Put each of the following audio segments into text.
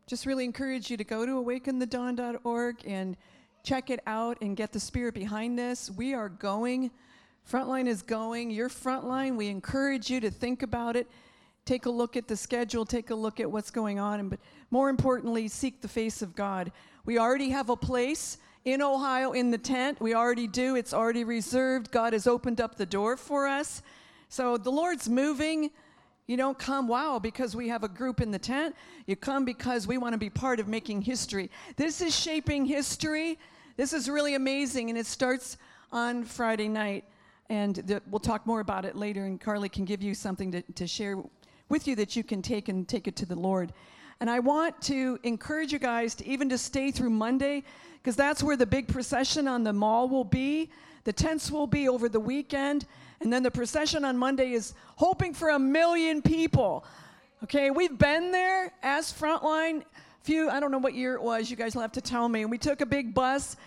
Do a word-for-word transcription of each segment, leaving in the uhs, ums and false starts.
just really encourage you to go to awaken the dawn dot org and check it out and get the spirit behind this. We are going. Frontline is going. Your Frontline, we encourage you to think about it. Take a look at the schedule. Take a look at what's going on. And, but more importantly, seek the face of God. We already have a place in Ohio in the tent. We already do. It's already reserved. God has opened up the door for us. So the Lord's moving. You don't come, wow, because we have a group in the tent. You come because we want to be part of making history. This is shaping history. This is really amazing, and it starts on Friday night. And the, we'll talk more about it later, and Carly can give you something to, to share with you that you can take and take it to the Lord. And I want to encourage you guys to even to stay through Monday, because that's where the big procession on the mall will be. The tents will be over the weekend, and then the procession on Monday is hoping for a million people. Okay, we've been there as Frontline. Few, I don't know what year it was. You guys will have to tell me. And we took a big bus,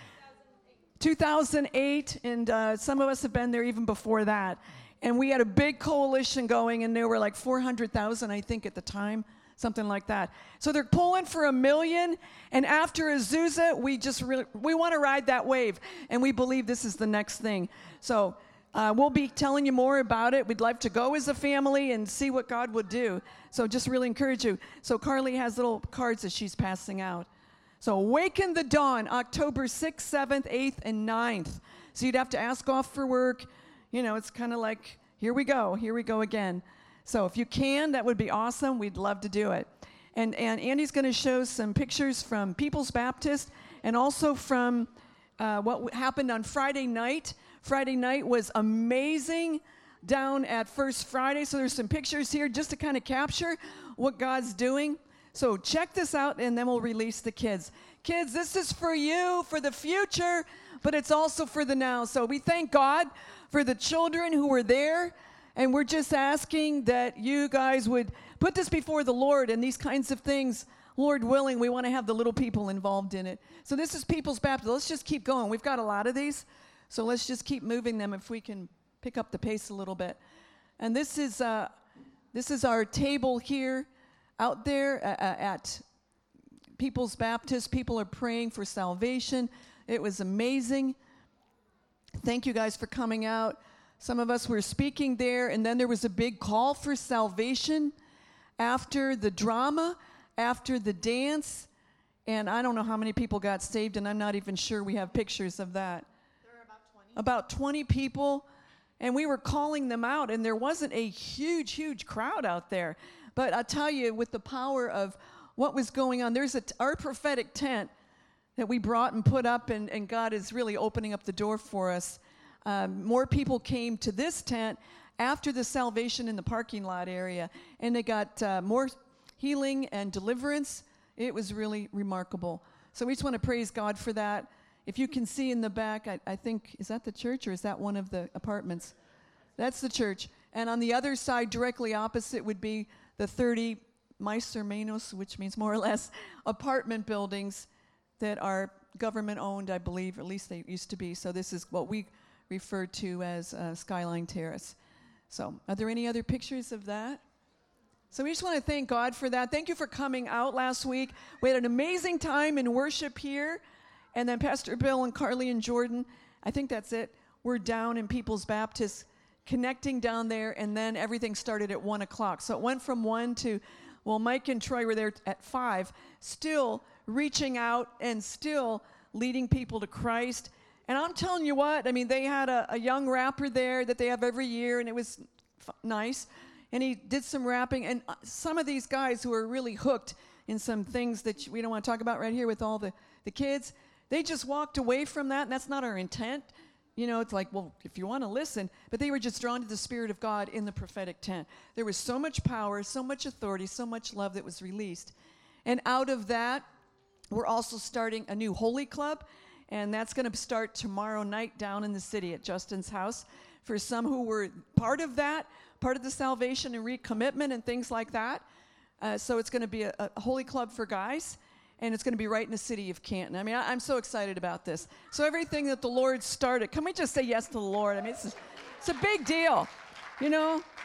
two thousand eight, and uh, some of us have been there even before that. And we had a big coalition going, and there were like four hundred thousand, I think, at the time. Something like that. So they're pulling for a million, and after Azusa, we just really, we want to ride that wave, and we believe this is the next thing. So uh, we'll be telling you more about it. We'd like to go as a family and see what God would do. So just really encourage you. So Carly has little cards that she's passing out. So Awaken the Dawn, October sixth, seventh, eighth, and ninth. So you'd have to ask off for work. You know, it's kind of like, here we go, here we go again. So if you can, that would be awesome. We'd love to do it. And, and Andy's going to show some pictures from People's Baptist and also from uh, what w- happened on Friday night. Friday night was amazing down at First Friday. So there's some pictures here just to kind of capture what God's doing. So check this out, and then we'll release the kids. Kids, this is for you, for the future, but it's also for the now. So we thank God for the children who were there. And we're just asking that you guys would put this before the Lord and these kinds of things. Lord willing, we want to have the little people involved in it. So this is People's Baptist. Let's just keep going. We've got a lot of these. So let's just keep moving them if we can pick up the pace a little bit. And this is, uh, this is our table here out there uh, at People's Baptist. People are praying for salvation. It was amazing. Thank you guys for coming out. Some of us were speaking there, and then there was a big call for salvation after the drama, after the dance, and I don't know how many people got saved, and I'm not even sure we have pictures of that. There were about twenty. About twenty people, and we were calling them out, and there wasn't a huge, huge crowd out there. But I'll tell you, with the power of what was going on, there's a t- our prophetic tent that we brought and put up, and, and God is really opening up the door for us. Um, more people came to this tent after the salvation in the parking lot area, and they got uh, more healing and deliverance. It was really remarkable. So we just want to praise God for that. If you can see in the back, I, I think, is that the church or is that one of the apartments? That's the church. And on the other side, directly opposite, would be the thirty mais or menos, which means more or less, apartment buildings that are government-owned, I believe, or at least they used to be. So this is what we referred to as uh, Skyline Terrace. So are there any other pictures of that? So we just want to thank God for that. Thank you for coming out last week. We had an amazing time in worship here. And then Pastor Bill and Carly and Jordan, I think that's it, we're down in People's Baptist, connecting down there, and then everything started at one o'clock. So it went from one to, well, Mike and Troy were there at five, still reaching out and still leading people to Christ. And I'm telling you what, I mean, they had a, a young rapper there that they have every year, and it was f- nice. And he did some rapping. And uh, some of these guys who are really hooked in some things that we don't want to talk about right here with all the, the kids, they just walked away from that, and that's not our intent. You know, it's like, well, if you want to listen. But they were just drawn to the Spirit of God in the prophetic tent. There was so much power, so much authority, so much love that was released. And out of that, we're also starting a new Holy Club. And that's going to start tomorrow night down in the city at Justin's house. For some who were part of that, part of the salvation and recommitment and things like that. Uh, so it's going to be a, a holy club for guys. And it's going to be right in the city of Canton. I mean, I, I'm so excited about this. So everything that the Lord started, can we just say yes to the Lord? I mean, it's a, it's a big deal. You know,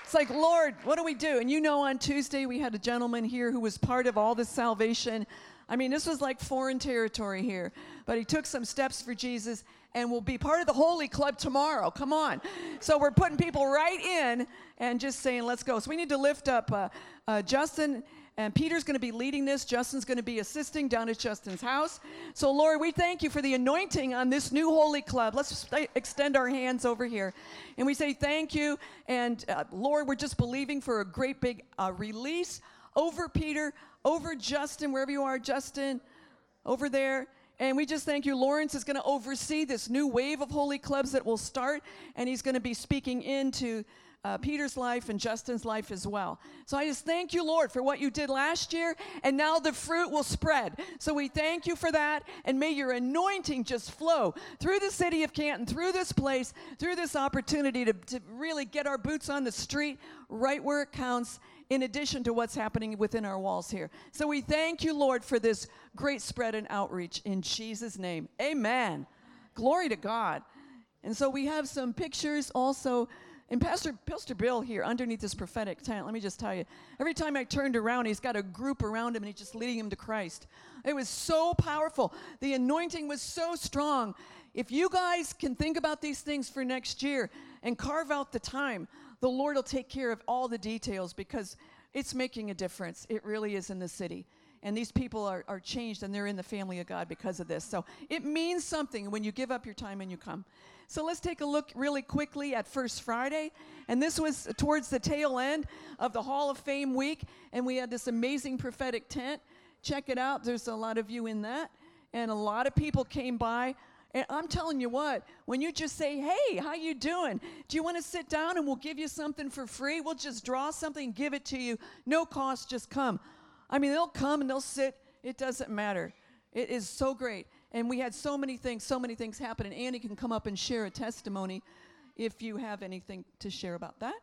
It's like, Lord, what do we do? And you know, on Tuesday, we had a gentleman here who was part of all this salvation. I mean, this was like foreign territory here. But he took some steps for Jesus and will be part of the Holy Club tomorrow. Come on. So we're putting people right in and just saying, let's go. So we need to lift up uh, uh, Justin. And Peter's going to be leading this. Justin's going to be assisting down at Justin's house. So, Lord, we thank you for the anointing on this new Holy Club. Let's st- extend our hands over here. And we say thank you. And, uh, Lord, we're just believing for a great big uh, release over Peter, over Justin, wherever you are, Justin, over there. And we just thank you. Lawrence is going to oversee this new wave of Holy Clubs that will start. And he's going to be speaking into Uh, Peter's life and Justin's life as well. So I just thank you, Lord, for what you did last year, and now the fruit will spread. So we thank you for that, and may your anointing just flow through the city of Canton, through this place, through this opportunity to, to really get our boots on the street right where it counts, in addition to what's happening within our walls here. So we thank you, Lord, for this great spread and outreach in Jesus' name. Amen. Glory to God. And so we have some pictures also. And Pastor, Pastor Bill here, underneath this prophetic tent, let me just tell you, every time I turned around, he's got a group around him, and he's just leading them to Christ. It was so powerful. The anointing was so strong. If you guys can think about these things for next year and carve out the time, the Lord will take care of all the details, because it's making a difference. It really is in the city. And these people are, are changed, and they're in the family of God because of this. So it means something when you give up your time and you come. So let's take a look really quickly at First Friday. And this was towards the tail end of the Hall of Fame week. And we had this amazing prophetic tent. Check it out. There's a lot of you in that. And a lot of people came by. And I'm telling you what, when you just say, hey, how you doing? Do you want to sit down and we'll give you something for free? We'll just draw something and give it to you. No cost, just come. I mean, they'll come and they'll sit. It doesn't matter. It is so great. And we had so many things, so many things happen. And Annie can come up and share a testimony if you have anything to share about that.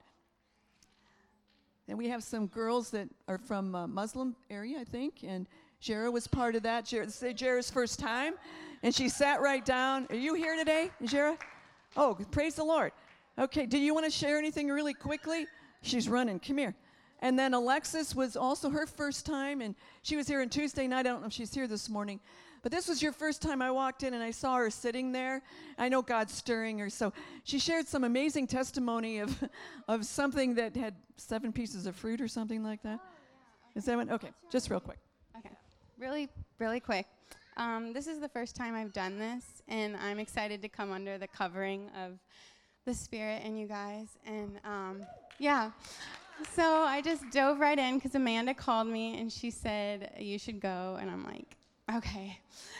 And we have some girls that are from a Muslim area, I think. And Jera was part of that. Jera, this is Jera's first time. And she sat right down. Are you here today, Jera? Oh, praise the Lord. Okay, do you want to share anything really quickly? She's running. Come here. And then Alexis was also her first time. And she was here on Tuesday night. I don't know if she's here this morning. But this was your first time I walked in, and I saw her sitting there. I know God's stirring her. So she shared some amazing testimony of of something that had seven pieces of fruit or something like that. Oh, yeah. Okay. Is that one? Okay, just real quick. Okay, really, really quick. Um, this is the first time I've done this, and I'm excited to come under the covering of the Spirit and you guys. And um, yeah, so I just dove right in because Amanda called me, and she said, you should go. And I'm like, okay.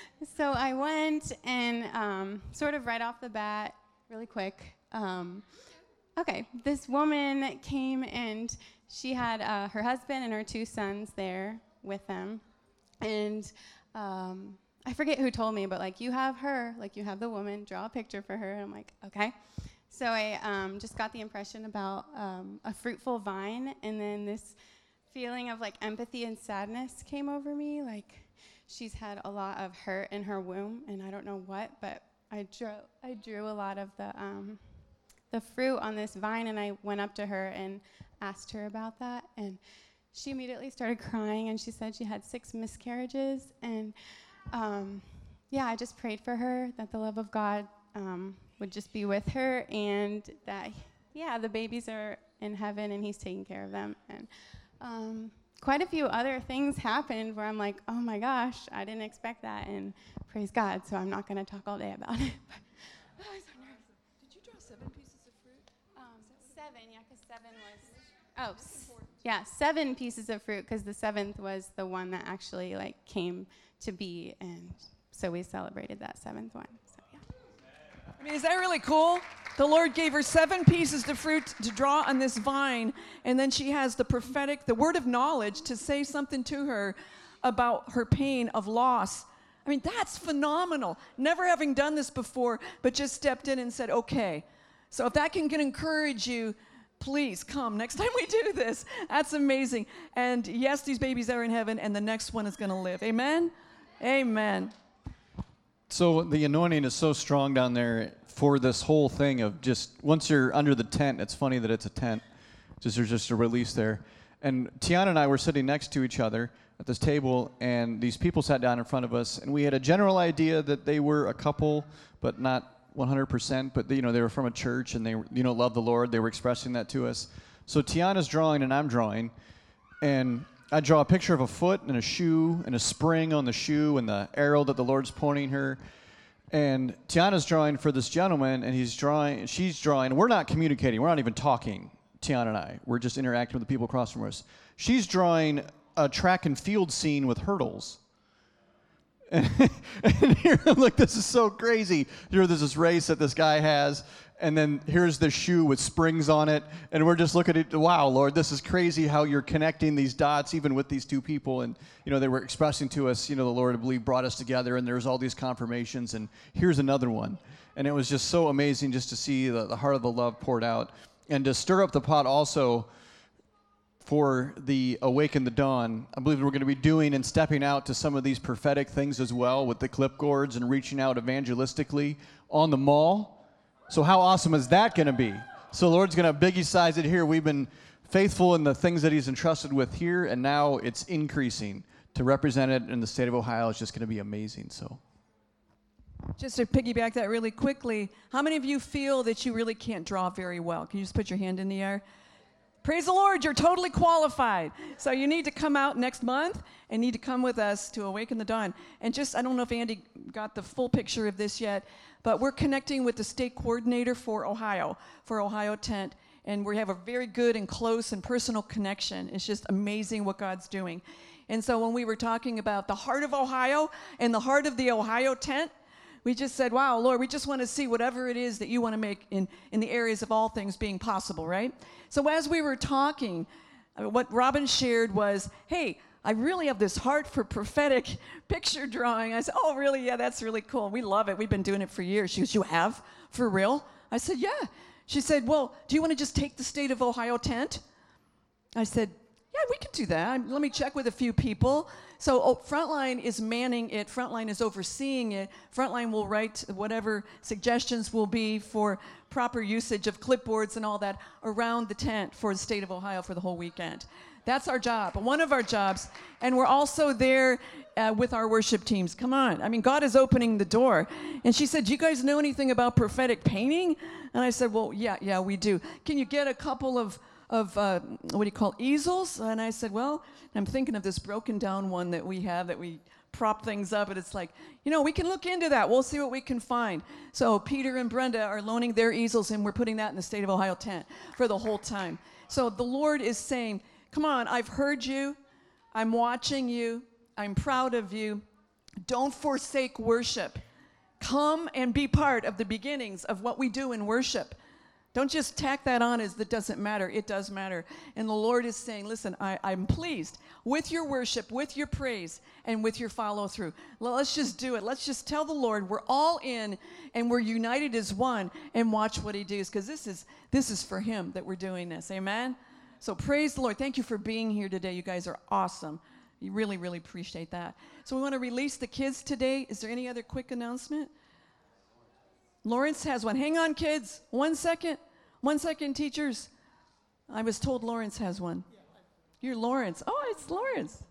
So I went, and um, sort of right off the bat, really quick, um, okay, this woman came, and she had uh, her husband and her two sons there with them. And um, I forget who told me, but, like, you have her, like, you have the woman, draw a picture for her. And I'm like, okay. So I um, just got the impression about um, a fruitful vine, and then this feeling of, like, empathy and sadness came over me, like, she's had a lot of hurt in her womb, and I don't know what, but I drew I drew a lot of the um, the fruit on this vine, and I went up to her and asked her about that, and she immediately started crying, and she said she had six miscarriages, and um, yeah, I just prayed for her that the love of God um, would just be with her, and that, yeah, the babies are in heaven, and he's taking care of them, and um, quite a few other things happened where I'm like, oh my gosh, I didn't expect that, and praise God, so I'm not going to talk all day about it. But, oh, I'm so nervous. Did you draw seven pieces of fruit? Um, seven, yeah, because seven was, oh, s- yeah, seven pieces of fruit, because the seventh was the one that actually, like, came to be, and so we celebrated that seventh one, so yeah. I mean, is that really cool? The Lord gave her seven pieces of fruit to draw on this vine, and then she has the prophetic, the word of knowledge to say something to her about her pain of loss. I mean, that's phenomenal. Never having done this before, but just stepped in and said, okay. So if that can, can encourage you, please come next time we do this. That's amazing. And yes, these babies are in heaven, and the next one is going to live. Amen? Amen. So the anointing is so strong down there for this whole thing of just, once you're under the tent, it's funny that it's a tent, Just there's just a release there. And Tiana and I were sitting next to each other at this table, and these people sat down in front of us, and we had a general idea that they were a couple, but not one hundred percent. But they, you know, they were from a church, and they you know loved the Lord. They were expressing that to us. So Tiana's drawing, and I'm drawing, and I draw a picture of a foot and a shoe and a spring on the shoe and the arrow that the Lord's pointing her. And Tiana's drawing for this gentleman, and he's drawing, she's drawing, and we're not communicating. We're not even talking, Tiana and I. We're just interacting with the people across from us. She's drawing a track and field scene with hurdles. And, and here, I'm like, this is so crazy. Here, there's this race that this guy has, and then here's the shoe with springs on it, and we're just looking at it, wow, Lord, this is crazy how you're connecting these dots even with these two people. And, you know, they were expressing to us, you know, the Lord, I believe, brought us together, and there's all these confirmations, and here's another one. And it was just so amazing just to see the, the heart of the love poured out, and to stir up the pot also for the Awaken the Dawn. I believe we're going to be doing and stepping out to some of these prophetic things as well with the clipboards and reaching out evangelistically on the mall. So how awesome is that going to be? So the Lord's going to biggie size it here. We've been faithful in the things that he's entrusted with here, and now it's increasing. To represent it in the state of Ohio is just going to be amazing. So, just to piggyback that really quickly, how many of you feel that you really can't draw very well? Can you just put your hand in the air? Praise the Lord, you're totally qualified. So you need to come out next month and need to come with us to Awaken the Dawn. And just, I don't know if Andy got the full picture of this yet, but we're connecting with the state coordinator for Ohio, for Ohio Tent. And we have a very good and close and personal connection. It's just amazing what God's doing. And so when we were talking about the heart of Ohio and the heart of the Ohio Tent, we just said, wow, Lord, we just want to see whatever it is that you want to make in, in the areas of all things being possible, right? So as we were talking, uh, what Robin shared was, hey, I really have this heart for prophetic picture drawing. I said, oh, really? Yeah, that's really cool. We love it. We've been doing it for years. She goes, you have? For real? I said, yeah. She said, well, do you want to just take the state of Ohio Tent? I said, yeah, we can do that. Let me check with a few people. So oh, Frontline is manning it. Frontline is overseeing it. Frontline will write whatever suggestions will be for proper usage of clipboards and all that around the tent for the state of Ohio for the whole weekend. That's our job, one of our jobs. And we're also there uh, with our worship teams. Come on. I mean, God is opening the door. And she said, do you guys know anything about prophetic painting? And I said, well, yeah, yeah, we do. Can you get a couple of of, uh, what do you call, easels? And I said, well, I'm thinking of this broken down one that we have that we prop things up, and it's like, you know, we can look into that. We'll see what we can find. So Peter and Brenda are loaning their easels, and we're putting that in the State of Ohio tent for the whole time. So the Lord is saying, come on, I've heard you. I'm watching you. I'm proud of you. Don't forsake worship. Come and be part of the beginnings of what we do in worship. Don't just tack that on as that doesn't matter. It does matter. And the Lord is saying, listen, I, I'm pleased with your worship, with your praise, and with your follow through. Let's just do it. Let's just tell the Lord we're all in and we're united as one, and watch what he does, because this is this is for him that we're doing this. Amen? So praise the Lord. Thank you for being here today. You guys are awesome. You really, really appreciate that. So we want to release the kids today. Is there any other quick announcement? Lawrence has one. Hang on, kids. One second. One second, teachers. I was told Lawrence has one. You're Lawrence. Oh, it's Lawrence.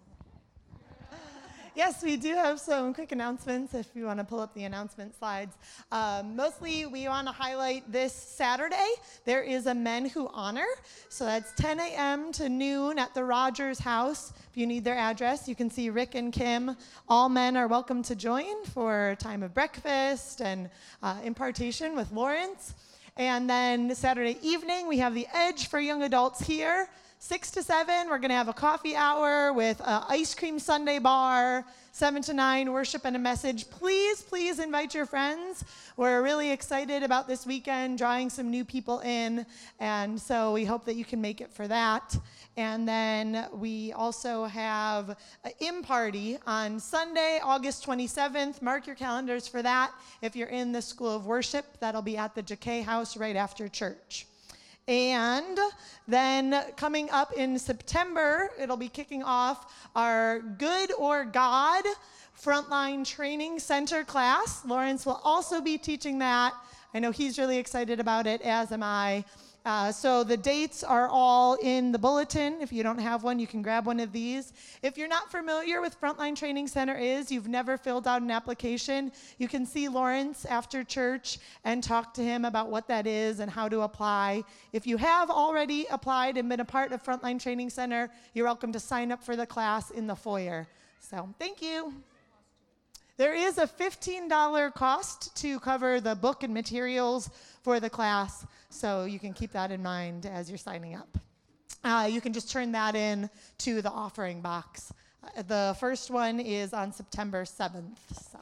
Yes, we do have some quick announcements if you want to pull up the announcement slides. Um, mostly, we want to highlight this Saturday. There is a Men Who Honor. So that's ten a.m. to noon at the Rogers House. If you need their address, you can see Rick and Kim. All men are welcome to join for a time of breakfast and uh, impartation with Lawrence. And then Saturday evening, we have the Edge for young adults here. six to seven, we're going to have a coffee hour with an ice cream sundae bar. seven to nine, worship and a message. Please, please invite your friends. We're really excited about this weekend, drawing some new people in. And so we hope that you can make it for that. And then we also have an M party on Sunday, August twenty-seventh. Mark your calendars for that. If you're in the School of Worship, that'll be at the J K House right after church. And then coming up in September, it'll be kicking off our Good or God Frontline Training Center class. Lawrence will also be teaching that. I know he's really excited about it, as am I. Uh, Uh, so the dates are all in the bulletin. If you don't have one, you can grab one of these. If you're not familiar with Frontline Training Center is, you've never filled out an application, you can see Lawrence after church and talk to him about what that is and how to apply. If you have already applied and been a part of Frontline Training Center, you're welcome to sign up for the class in the foyer. So thank you. There is a fifteen dollars cost to cover the book and materials for the class, so you can keep that in mind as you're signing up. Uh, you can just turn that in to the offering box. Uh, the first one is on September seventh. So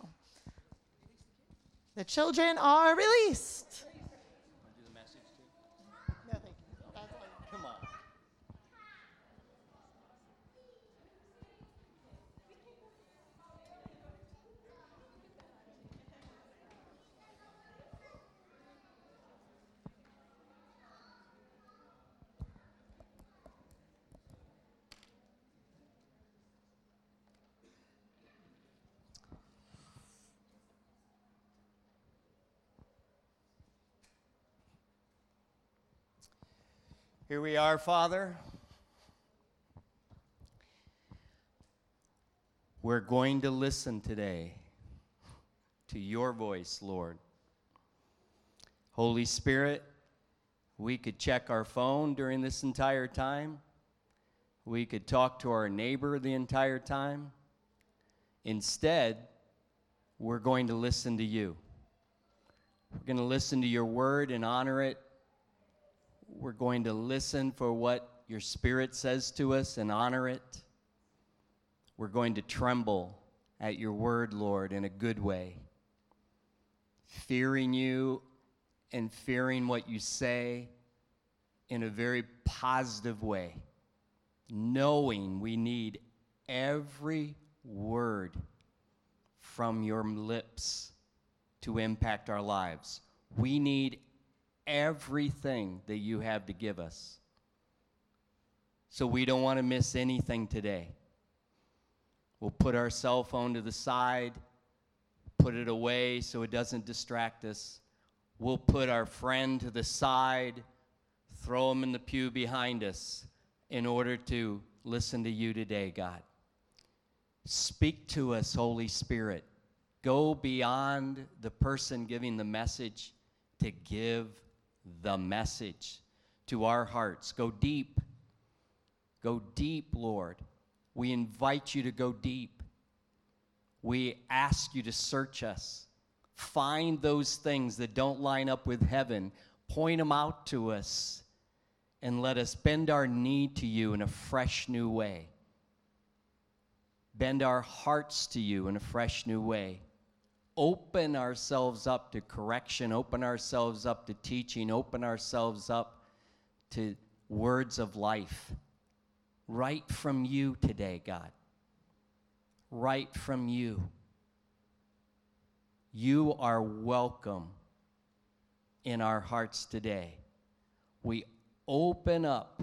the children are released. Here we are, Father. We're going to listen today to your voice, Lord. Holy Spirit, we could check our phone during this entire time. We could talk to our neighbor the entire time. Instead, we're going to listen to you. We're going to listen to your word and honor it. We're going to listen for what your Spirit says to us and honor it. We're going to tremble at your word, Lord, in a good way, fearing you and fearing what you say in a very positive way, knowing we need every word from your lips to impact our lives. We need everything that you have to give us. So we don't want to miss anything today. We'll put our cell phone to the side, put it away so it doesn't distract us. We'll put our friend to the side, throw him in the pew behind us in order to listen to you today, God. Speak to us, Holy Spirit. Go beyond the person giving the message to give the message to our hearts. Go deep. Go deep, Lord. We invite you to go deep. We ask you to search us. Find those things that don't line up with heaven. Point them out to us. And let us bend our knee to you in a fresh new way. Bend our hearts to you in a fresh new way. Open ourselves up to correction, open ourselves up to teaching, open ourselves up to words of life. Right from you today, God. Right from you. You are welcome in our hearts today. We open up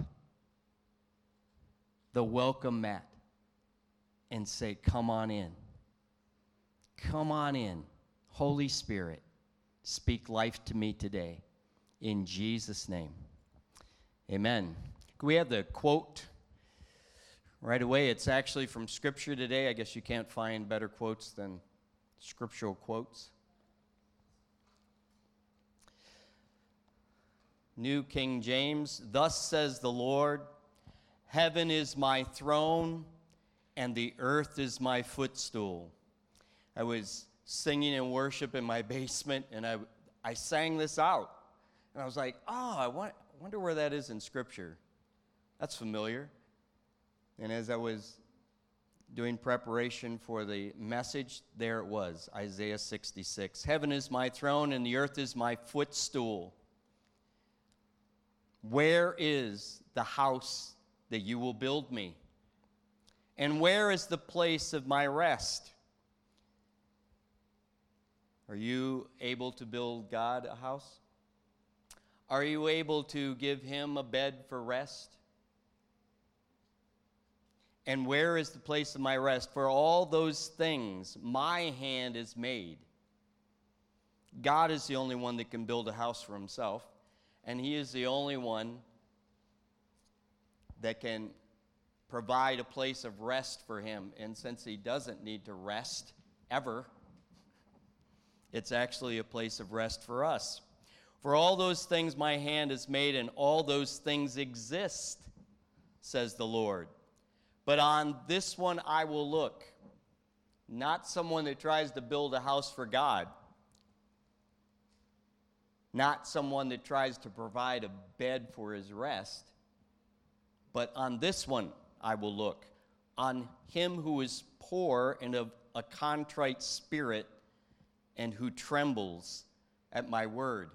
the welcome mat and say, come on in. Come on in. Holy Spirit, speak life to me today. In Jesus' name. Amen. Can we have the quote right away? It's actually from Scripture today. I guess you can't find better quotes than scriptural quotes. New King James, thus says the Lord, heaven is my throne, and the earth is my footstool. I was singing in worship in my basement, and I, I sang this out. And I was like, oh, I want, wonder where that is in Scripture. That's familiar. And as I was doing preparation for the message, there it was, Isaiah sixty-six. Heaven is my throne, and the earth is my footstool. Where is the house that you will build me? And where is the place of my rest? Are you able to build God a house? Are you able to give him a bed for rest? And where is the place of my rest? For all those things my hand is made. God is the only one that can build a house for himself. And he is the only one that can provide a place of rest for him. And since he doesn't need to rest ever, it's actually a place of rest for us. For all those things my hand has made, and all those things exist, says the Lord. But on this one I will look, not someone that tries to build a house for God, not someone that tries to provide a bed for his rest, but on this one I will look, on him who is poor and of a contrite spirit, and who trembles at my word.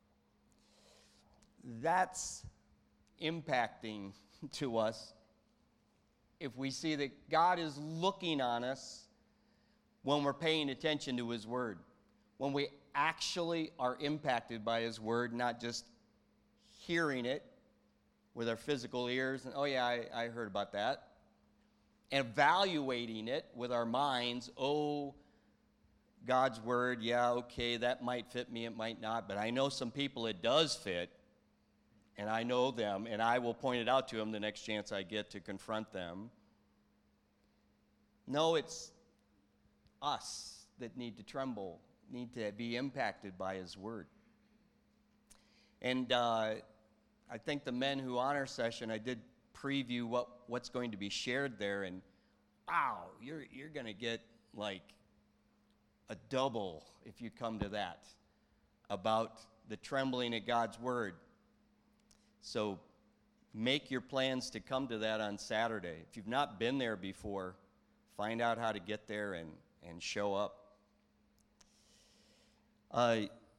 That's impacting to us if we see that God is looking on us when we're paying attention to his word, when we actually are impacted by his word, not just hearing it with our physical ears, and oh yeah, I, I heard about that, and evaluating it with our minds. Oh, God's word, yeah, okay, that might fit me, it might not, but I know some people it does fit, and I know them, and I will point it out to them the next chance I get to confront them. No, it's us that need to tremble, need to be impacted by his word. And uh, I think the Men Who Honor session, I did preview what, what's going to be shared there, and wow, you're, you're going to get like a double if you come to that, about the trembling at God's word. So make your plans to come to that on Saturday. If you've not been there before, find out how to get there and, and show up. Uh,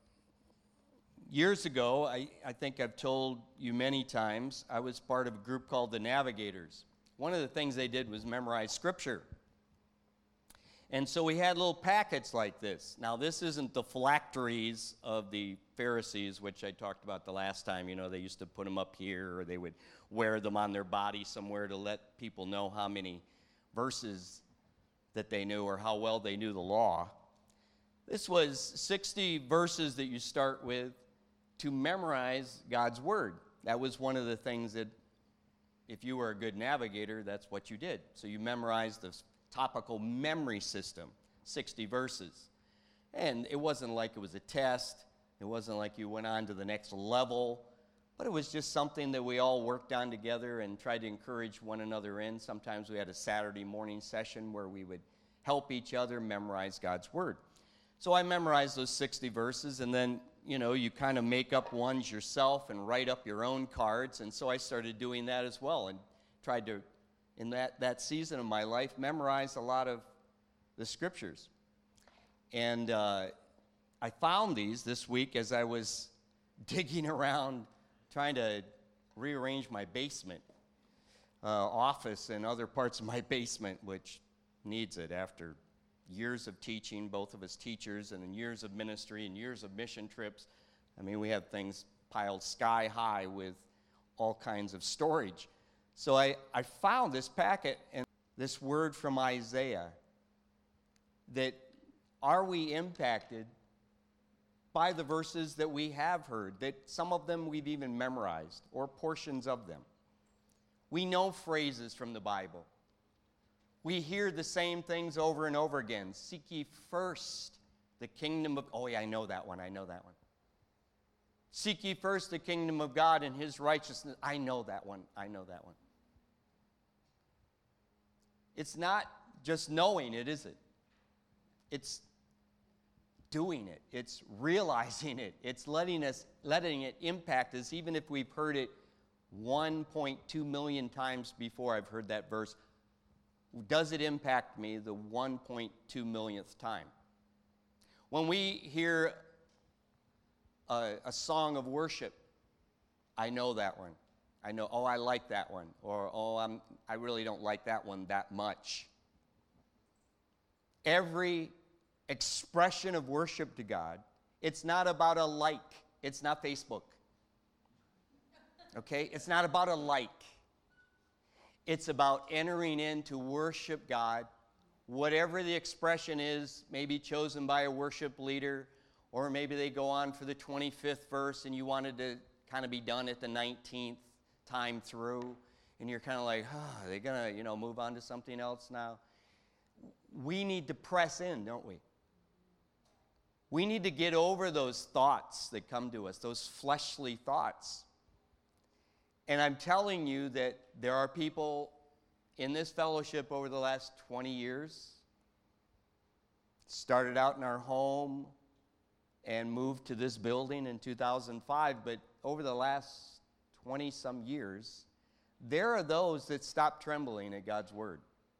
years ago, I, I think I've told you many times, I was part of a group called the Navigators. One of the things they did was memorize Scripture. And so we had little packets like this. Now, this isn't the phylacteries of the Pharisees, which I talked about the last time. You know, they used to put them up here, or they would wear them on their body somewhere to let people know how many verses that they knew or how well they knew the law. This was sixty verses that you start with to memorize God's word. That was one of the things that, if you were a good navigator, that's what you did. So you memorized the topical memory system, sixty verses. And it wasn't like it was a test. It wasn't like you went on to the next level. But it was just something that we all worked on together and tried to encourage one another in. Sometimes we had a Saturday morning session where we would help each other memorize God's word. So I memorized those sixty verses, and then, you know, you kind of make up ones yourself and write up your own cards. And so I started doing that as well, and tried to, in that, that season of my life, memorize a lot of the scriptures. And uh, I found these this week as I was digging around trying to rearrange my basement uh, office and other parts of my basement, which needs it after years of teaching, both of us teachers, and then years of ministry and years of mission trips. I mean, we have things piled sky high with all kinds of storage. So I, I found this packet and this word from Isaiah, that are we impacted by the verses that we have heard, that some of them we've even memorized, or portions of them. We know phrases from the Bible. We hear the same things over and over again. Seek ye first the kingdom of, oh yeah, I know that one, I know that one. Seek ye first the kingdom of God and his righteousness. I know that one, I know that one. It's not just knowing it, is it? It's doing it. It's realizing it. It's letting us, letting it impact us, even if we've heard it one point two million times before I've heard that verse. Does it impact me the one point two millionth time? When we hear a, a song of worship, I know that one. I know, oh, I like that one. Or, oh, I'm, I really don't like that one that much. Every expression of worship to God, it's not about a like. It's not Facebook. Okay? It's not about a like. It's about entering in to worship God, whatever the expression is, maybe chosen by a worship leader, or maybe they go on for the twenty-fifth verse and you wanted to kind of be done at the nineteenth time through, and you're kind of like, oh, are they going to, you know, move on to something else now? We need to press in, don't we? We need to get over those thoughts that come to us, those fleshly thoughts. And I'm telling you that there are people in this fellowship over the last twenty years, started out in our home and moved to this building in two thousand five, but over the last twenty-some years, there are those that stop trembling at God's word.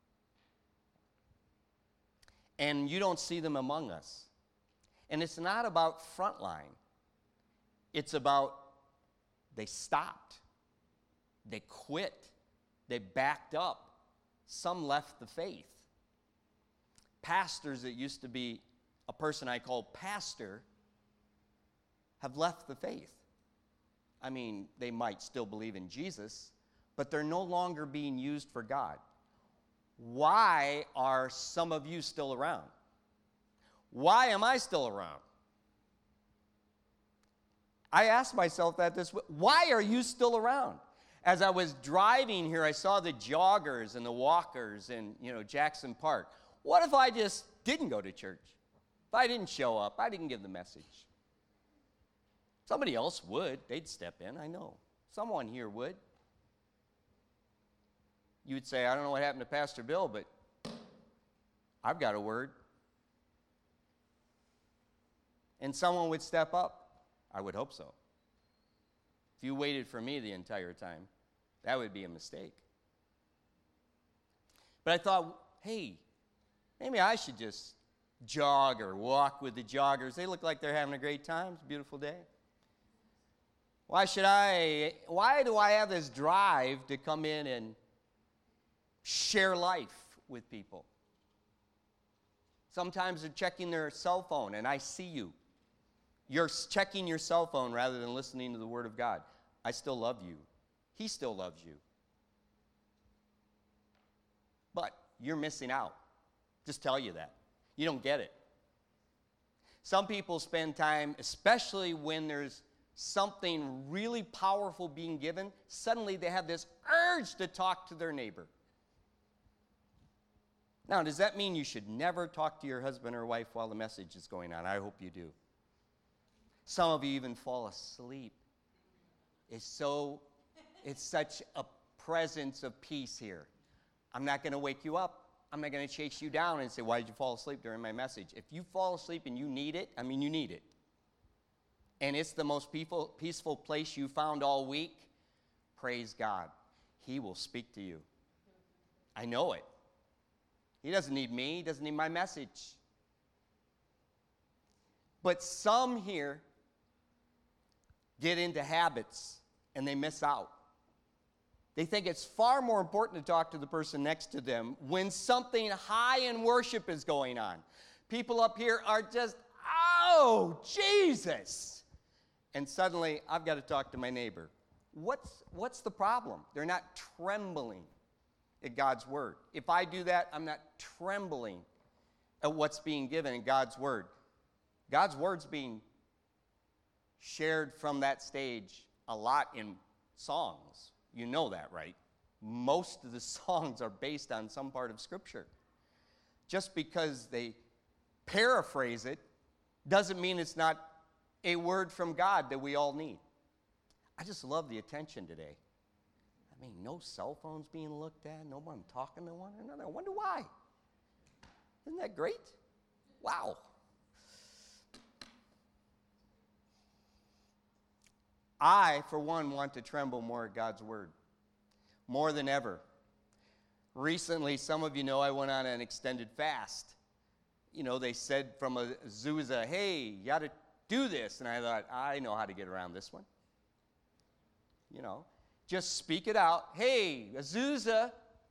And you don't see them among us. And it's not about Frontline. It's about they stopped. They quit. They backed up. Some left the faith. Pastors that used to be a person I call pastor have left the faith. I mean, they might still believe in Jesus, but they're no longer being used for God. Why are some of you still around? Why am I still around? I asked myself that this way. Why are you still around? As I was driving here, I saw the joggers and the walkers in, you know, Jackson Park. What if I just didn't go to church? If I didn't show up, I didn't give the message. Somebody else would. They'd step in, I know. Someone here would. You'd say, I don't know what happened to Pastor Bill, but I've got a word. And someone would step up. I would hope so. If you waited for me the entire time, that would be a mistake. But I thought, hey, maybe I should just jog or walk with the joggers. They look like they're having a great time. It's a beautiful day. Why should I, why do I have this drive to come in and share life with people? Sometimes they're checking their cell phone, and I see you. You're checking your cell phone rather than listening to the Word of God. I still love you. He still loves you. But you're missing out. Just tell you that. You don't get it. Some people spend time, especially when there's something really powerful being given, suddenly they have this urge to talk to their neighbor. Now, does that mean you should never talk to your husband or wife while the message is going on? I hope you do. Some of you even fall asleep. It's so, it's such a presence of peace here. I'm not going to wake you up. I'm not going to chase you down and say, why did you fall asleep during my message? If you fall asleep and you need it, I mean, you need it. And it's the most peaceful, peaceful place you found all week, praise God. He will speak to you. I know it. He doesn't need me. He doesn't need my message. But some here get into habits and they miss out. They think it's far more important to talk to the person next to them when something high in worship is going on. People up here are just, oh, Jesus. And suddenly, I've got to talk to my neighbor. What's, what's the problem? They're not trembling at God's word. If I do that, I'm not trembling at what's being given in God's word. God's word's being shared from that stage a lot in songs. You know that, right? Most of the songs are based on some part of Scripture. Just because they paraphrase it doesn't mean it's not a word from God that we all need. I just love the attention today. I mean, no cell phones being looked at, no one talking to one another. I wonder why. Isn't that great? Wow. I, for one, want to tremble more at God's word, more than ever. Recently, some of you know I went on an extended fast. You know, they said from Azusa, hey, you got to do this. And I thought, I know how to get around this one. You know, just speak it out. Hey, Azusa,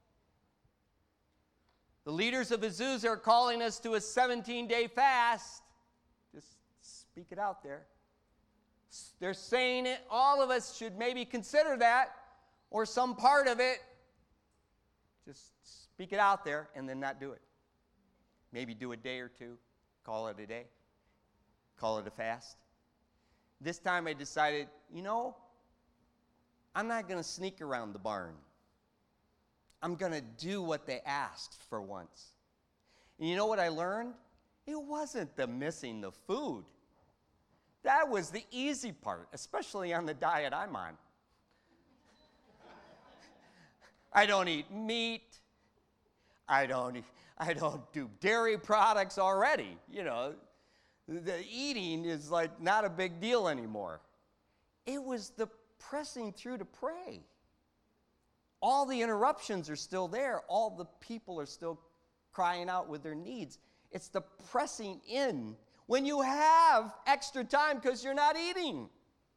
the leaders of Azusa are calling us to a seventeen-day fast. Just speak it out there. They're saying it, all of us should maybe consider that, or some part of it. Just speak it out there and then not do it. Maybe do a day or two, call it a day, call it a fast. This time I decided, you know, I'm not going to sneak around the barn. I'm going to do what they asked for once. And you know what I learned? It wasn't the missing the food. That was the easy part, especially on the diet I'm on. I don't eat meat. I don't, I don't do dairy products already. You know, the eating is like not a big deal anymore. It was the pressing through to pray. All the interruptions are still there. All the people are still crying out with their needs. It's the pressing in when you have extra time because you're not eating.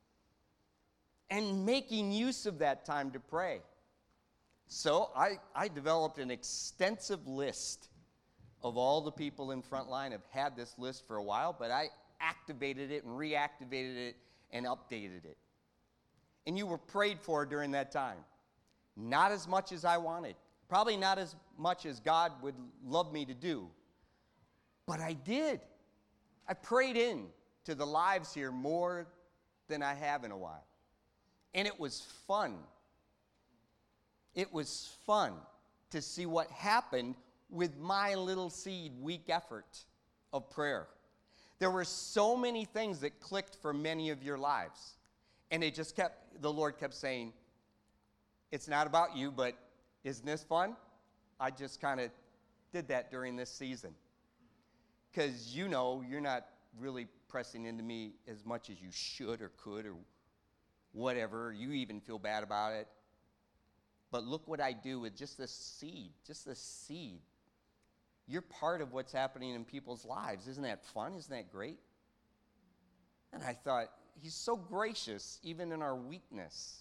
And making use of that time to pray. So I, I developed an extensive list of all the people in Frontline. I've had this list for a while, but I activated it and reactivated it and updated it. And you were prayed for during that time. Not as much as I wanted. Probably not as much as God would love me to do. But I did. I prayed in to the lives here more than I have in a while. And it was fun. It was fun to see what happened with my little seed week effort of prayer. There were so many things that clicked for many of your lives. And it just kept, the Lord kept saying, it's not about you, but isn't this fun? I just kind of did that during this season. Because you know you're not really pressing into me as much as you should or could or whatever. You even feel bad about it. But look what I do with just this seed, just this seed. You're part of what's happening in people's lives. Isn't that fun? Isn't that great? And I thought, he's so gracious even in our weakness.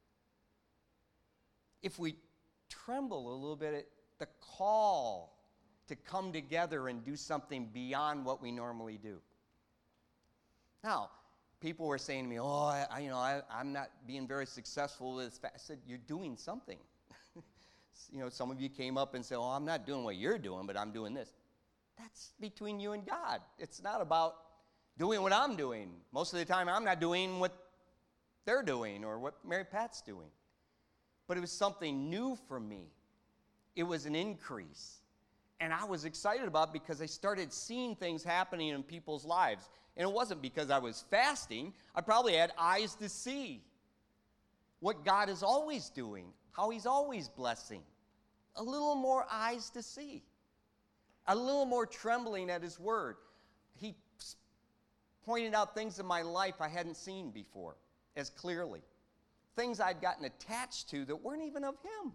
If we tremble a little bit at the call to come together and do something beyond what we normally do. Now, people were saying to me, oh, I, I, you know, I, I'm not being very successful with this. I said, you're doing something. You know, some of you came up and said, oh, I'm not doing what you're doing, but I'm doing this. That's between you and God. It's not about doing what I'm doing. Most of the time, I'm not doing what they're doing or what Mary Pat's doing. But it was something new for me. It was an increase. And I was excited about it because I started seeing things happening in people's lives. And it wasn't because I was fasting. I probably had eyes to see what God is always doing, how he's always blessing. A little more eyes to see. A little more trembling at his word. He pointed out things in my life I hadn't seen before as clearly. Things I'd gotten attached to that weren't even of him.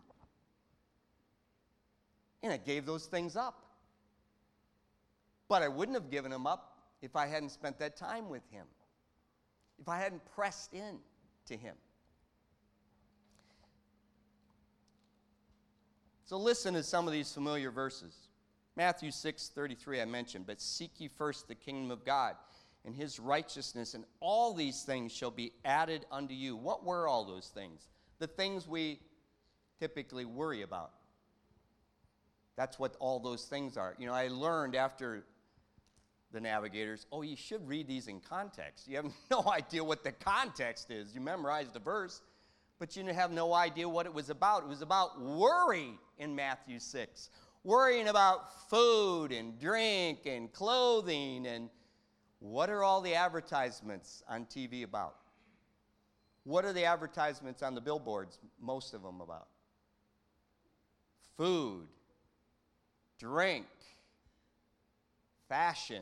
And I gave those things up. But I wouldn't have given them up if I hadn't spent that time with him. If I hadn't pressed in to him. So listen to some of these familiar verses. Matthew six thirty-three I mentioned, but seek ye first the kingdom of God and his righteousness, and all these things shall be added unto you. What were all those things? The things we typically worry about. That's what all those things are. You know, I learned after the Navigators, oh, you should read these in context. You have no idea what the context is. You memorized the verse, but you have no idea what it was about. It was about worry in Matthew six. Worrying about food and drink and clothing, and what are all the advertisements on T V about? What are the advertisements on the billboards, most of them about? Food, drink, fashion.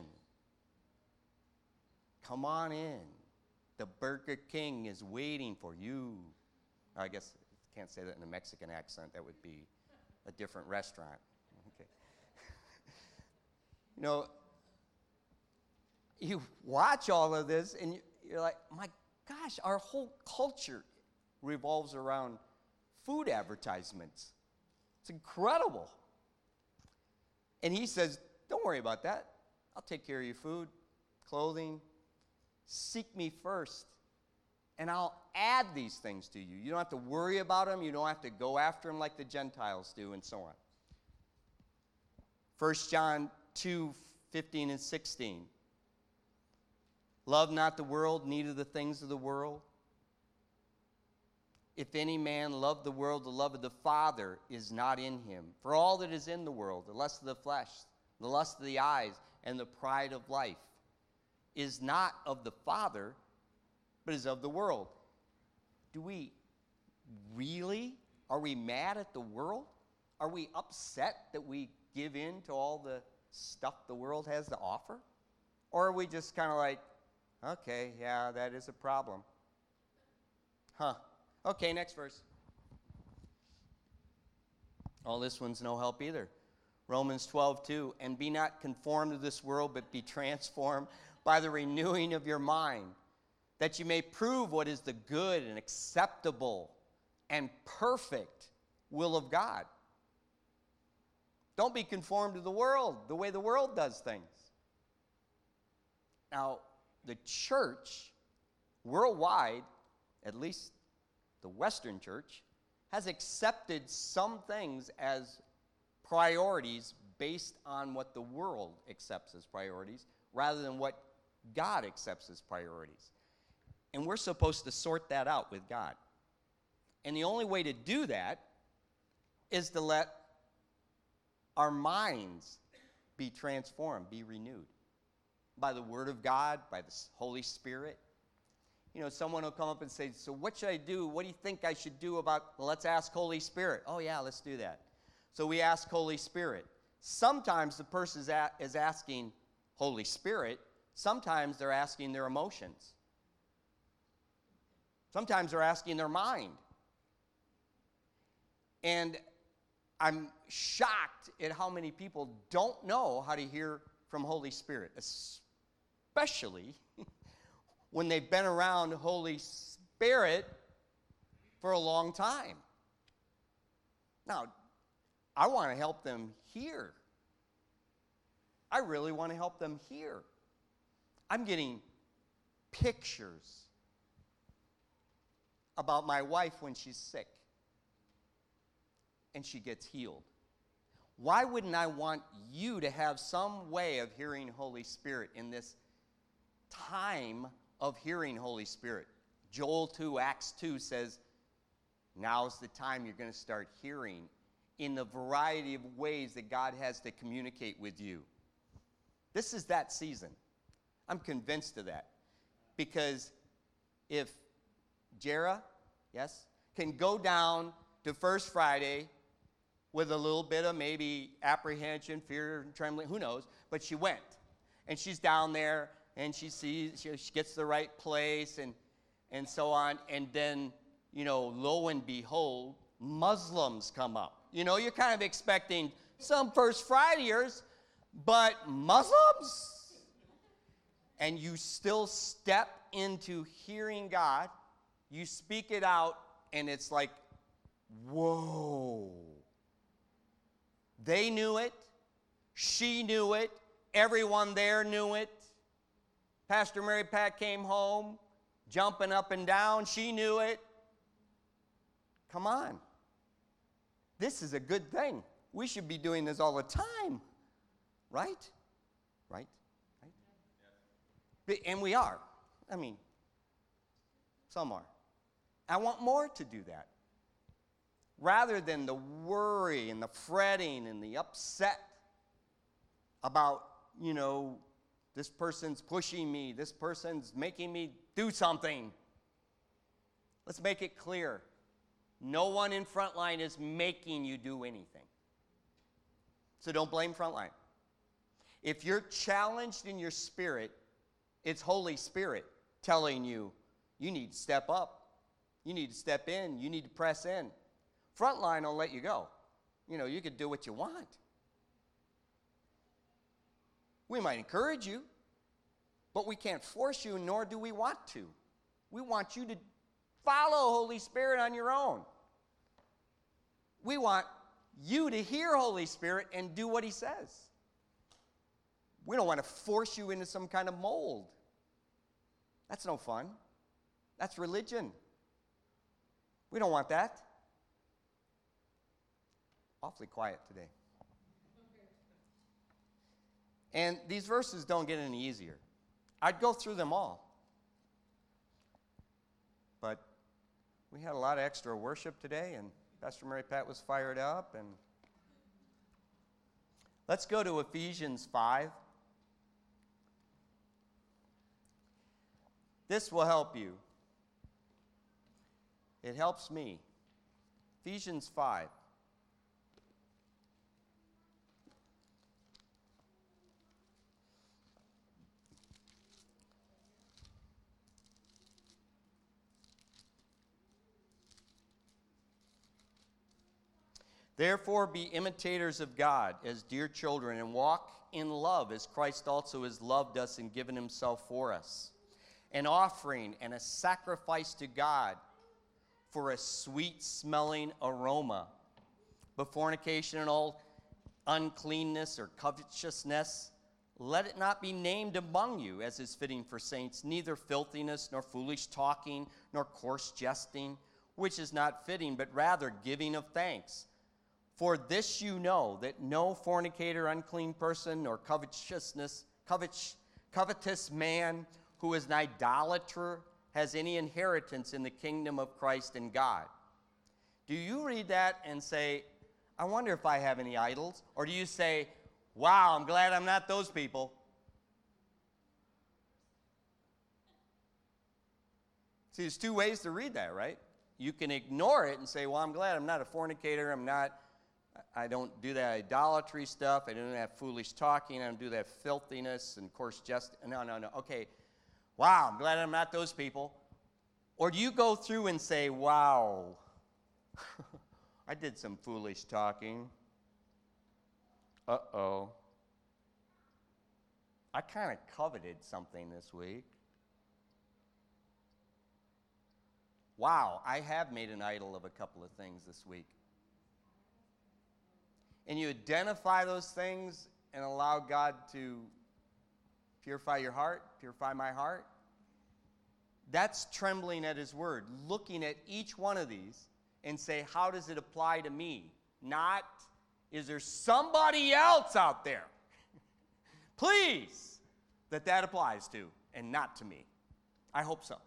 Come on in. The Burger King is waiting for you. I guess I can't say that in a Mexican accent. That would be a different restaurant. Okay. You know, you watch all of this and you're like, my gosh, our whole culture revolves around food advertisements. It's incredible. And he says, don't worry about that. I'll take care of your food, clothing. Seek me first, and I'll add these things to you. You don't have to worry about them. You don't have to go after them like the Gentiles do, and so on. First John two fifteen and sixteen. Love not the world, neither the things of the world. If any man love the world, the love of the Father is not in him. For all that is in the world, the lust of the flesh, the lust of the eyes, and the pride of life, is not of the Father, but is of the world. Do we really, are we mad at the world? Are we upset that we give in to all the stuff the world has to offer? Or are we just kind of like, okay, yeah, that is a problem. Huh. Okay, next verse. Oh, this one's no help either. Romans twelve two, and be not conformed to this world, but be transformed by the renewing of your mind, that you may prove what is the good and acceptable and perfect will of God. Don't be conformed to the world, the way the world does things. Now, the church worldwide, at least the Western church, has accepted some things as priorities based on what the world accepts as priorities rather than what God accepts as priorities. And we're supposed to sort that out with God. And the only way to do that is to let our minds be transformed, be renewed by the Word of God, by the Holy Spirit. You know, someone will come up and say, so what should I do? What do you think I should do about, well, let's ask Holy Spirit. Oh, yeah, let's do that. So we ask Holy Spirit. Sometimes the person is, a- is asking Holy Spirit. Sometimes they're asking their emotions. Sometimes they're asking their mind. And I'm shocked at how many people don't know how to hear from Holy Spirit, especially when they've been around Holy Spirit for a long time. Now, I want to help them hear. I really want to help them hear. I'm getting pictures about my wife when she's sick and she gets healed. Why wouldn't I want you to have some way of hearing Holy Spirit in this time of hearing Holy Spirit? Joel two, Acts two says, now's the time you're going to start hearing in the variety of ways that God has to communicate with you. This is that season. I'm convinced of that. Because if Jera, yes, can go down to First Friday with a little bit of maybe apprehension, fear, and trembling, who knows, but she went. And she's down there, and she sees, she, she gets the right place, and, and so on. And then, you know, lo and behold, Muslims come up. You know, you're kind of expecting some First Fridayers, but Muslims? And you still step into hearing God, you speak it out, and it's like, whoa. They knew it. She knew it. Everyone there knew it. Pastor Mary Pat came home, jumping up and down. She knew it. Come on. This is a good thing. We should be doing this all the time. Right? Right? Right? And we are. I mean, some are. I want more to do that. Rather than the worry and the fretting and the upset about, you know, this person's pushing me, this person's making me do something. Let's make it clear. No one in Frontline is making you do anything. So don't blame Frontline. If you're challenged in your spirit, it's Holy Spirit telling you, you need to step up. You need to step in. You need to press in. Frontline will let you go. You know, you can do what you want. We might encourage you, but we can't force you, nor do we want to. We want you to follow Holy Spirit on your own. We want you to hear Holy Spirit and do what He says. We don't want to force you into some kind of mold. That's no fun. That's religion. We don't want that. Awfully quiet today. And these verses don't get any easier. I'd go through them all. But We had a lot of extra worship today, and Pastor Mary Pat was fired up. And let's go to Ephesians five. This will help you. It helps me. Ephesians five. Therefore, be imitators of God as dear children, and walk in love as Christ also has loved us and given himself for us, an offering and a sacrifice to God for a sweet-smelling aroma. But fornication and all uncleanness or covetousness, let it not be named among you, as is fitting for saints, neither filthiness, nor foolish talking, nor coarse jesting, which is not fitting, but rather giving of thanks. For this you know, that no fornicator, unclean person, nor covetousness, covet, covetous man who is an idolater has any inheritance in the kingdom of Christ and God. Do you read that and say, I wonder if I have any idols? Or do you say, wow, I'm glad I'm not those people? See, there's two ways to read that, right? You can ignore it and say, well, I'm glad I'm not a fornicator, I'm not I don't do that idolatry stuff. I don't have foolish talking. I don't do that filthiness and coarse jest. No, no, no. Okay. Wow, I'm glad I'm not those people. Or do you go through and say, wow, I did some foolish talking. Uh-oh. I kind of coveted something this week. Wow, I have made an idol of a couple of things this week. And you identify those things and allow God to purify your heart, purify my heart. That's trembling at his word, looking at each one of these and say, how does it apply to me? Not, is there somebody else out there, please, that that applies to and not to me? I hope so.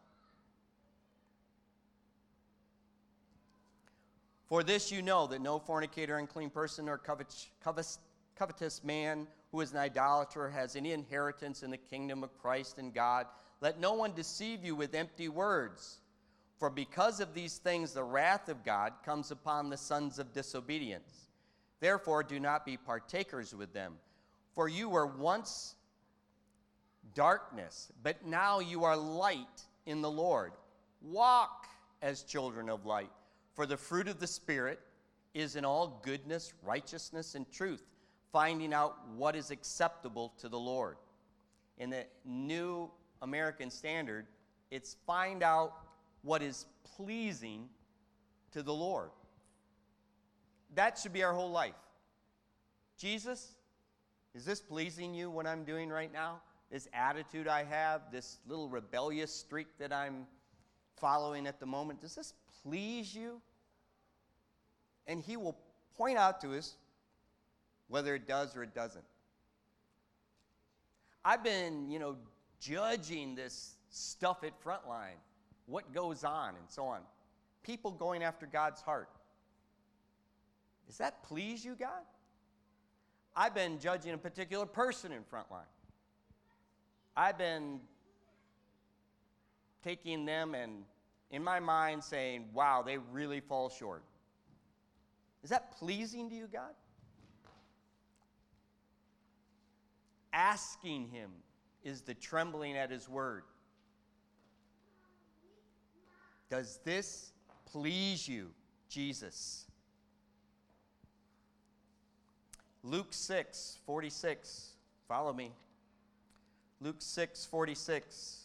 For this you know, that no fornicator, unclean person, or covet, covet, covetous man who is an idolater has any inheritance in the kingdom of Christ and God. Let no one deceive you with empty words. For because of these things the wrath of God comes upon the sons of disobedience. Therefore do not be partakers with them. For you were once darkness, but now you are light in the Lord. Walk as children of light. For the fruit of the Spirit is in all goodness, righteousness, and truth, finding out what is acceptable to the Lord. In the New American Standard, it's find out what is pleasing to the Lord. That should be our whole life. Jesus, is this pleasing you, what I'm doing right now? This attitude I have, this little rebellious streak that I'm following at the moment, does this please you? And he will point out to us whether it does or it doesn't. I've been, you know, judging this stuff at Frontline, what goes on and so on. People going after God's heart. Does that please you, God? I've been judging a particular person in Frontline. I've been taking them and, in my mind, saying, wow, they really fall short. Is that pleasing to you, God? Asking him is the trembling at his word. Does this please you, Jesus? Luke six forty-six. Follow me. Luke six forty-six.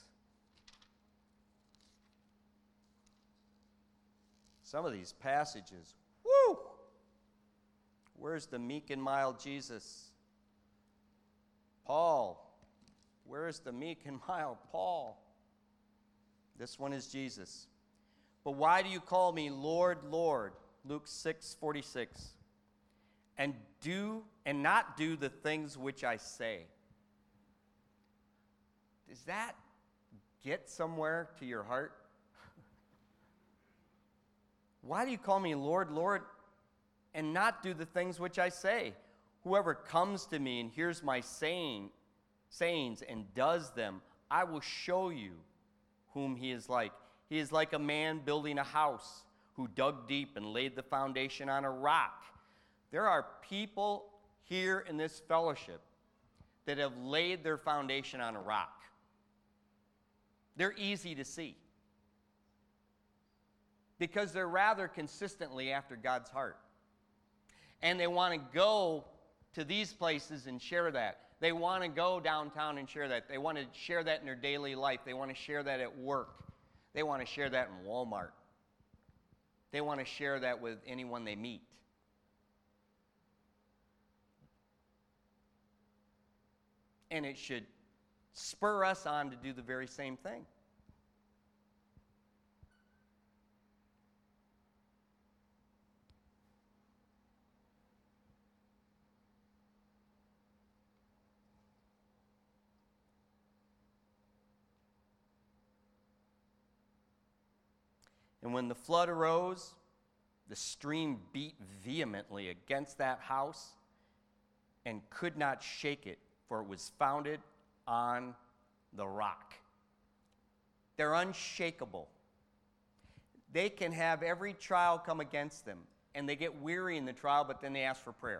Some of these passages, woo! Where's the meek and mild Jesus? Paul. Where's the meek and mild Paul? This one is Jesus. But why do you call me Lord, Lord? Luke six forty-six. And do and not do the things which I say. Does that get somewhere to your heart? Why do you call me Lord, Lord, and not do the things which I say? Whoever comes to me and hears my saying, sayings and does them, I will show you whom he is like. He is like a man building a house who dug deep and laid the foundation on a rock. There are people here in this fellowship that have laid their foundation on a rock. They're easy to see because they're rather consistently after God's heart. And they want to go to these places and share that. They want to go downtown and share that. They want to share that in their daily life. They want to share that at work. They want to share that in Walmart. They want to share that with anyone they meet. And it should spur us on to do the very same thing. And when the flood arose, the stream beat vehemently against that house and could not shake it, for it was founded on the rock. They're unshakable. They can have every trial come against them, and they get weary in the trial, but then they ask for prayer.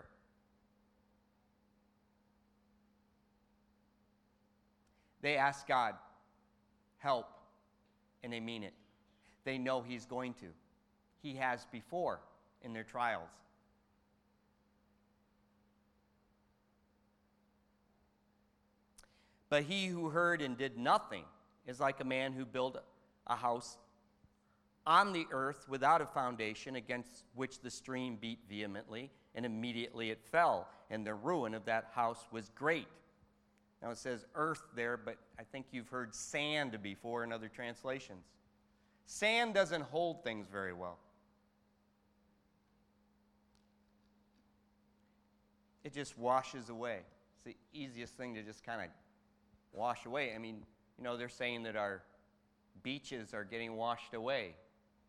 They ask God, help, and they mean it. They know he's going to. He has before in their trials. But he who heard and did nothing is like a man who built a house on the earth without a foundation, against which the stream beat vehemently, and immediately it fell, and the ruin of that house was great. Now it says earth there, but I think you've heard sand before in other translations. Sand doesn't hold things very well. It just washes away. It's the easiest thing to just kind of wash away. I mean, you know, they're saying that our beaches are getting washed away.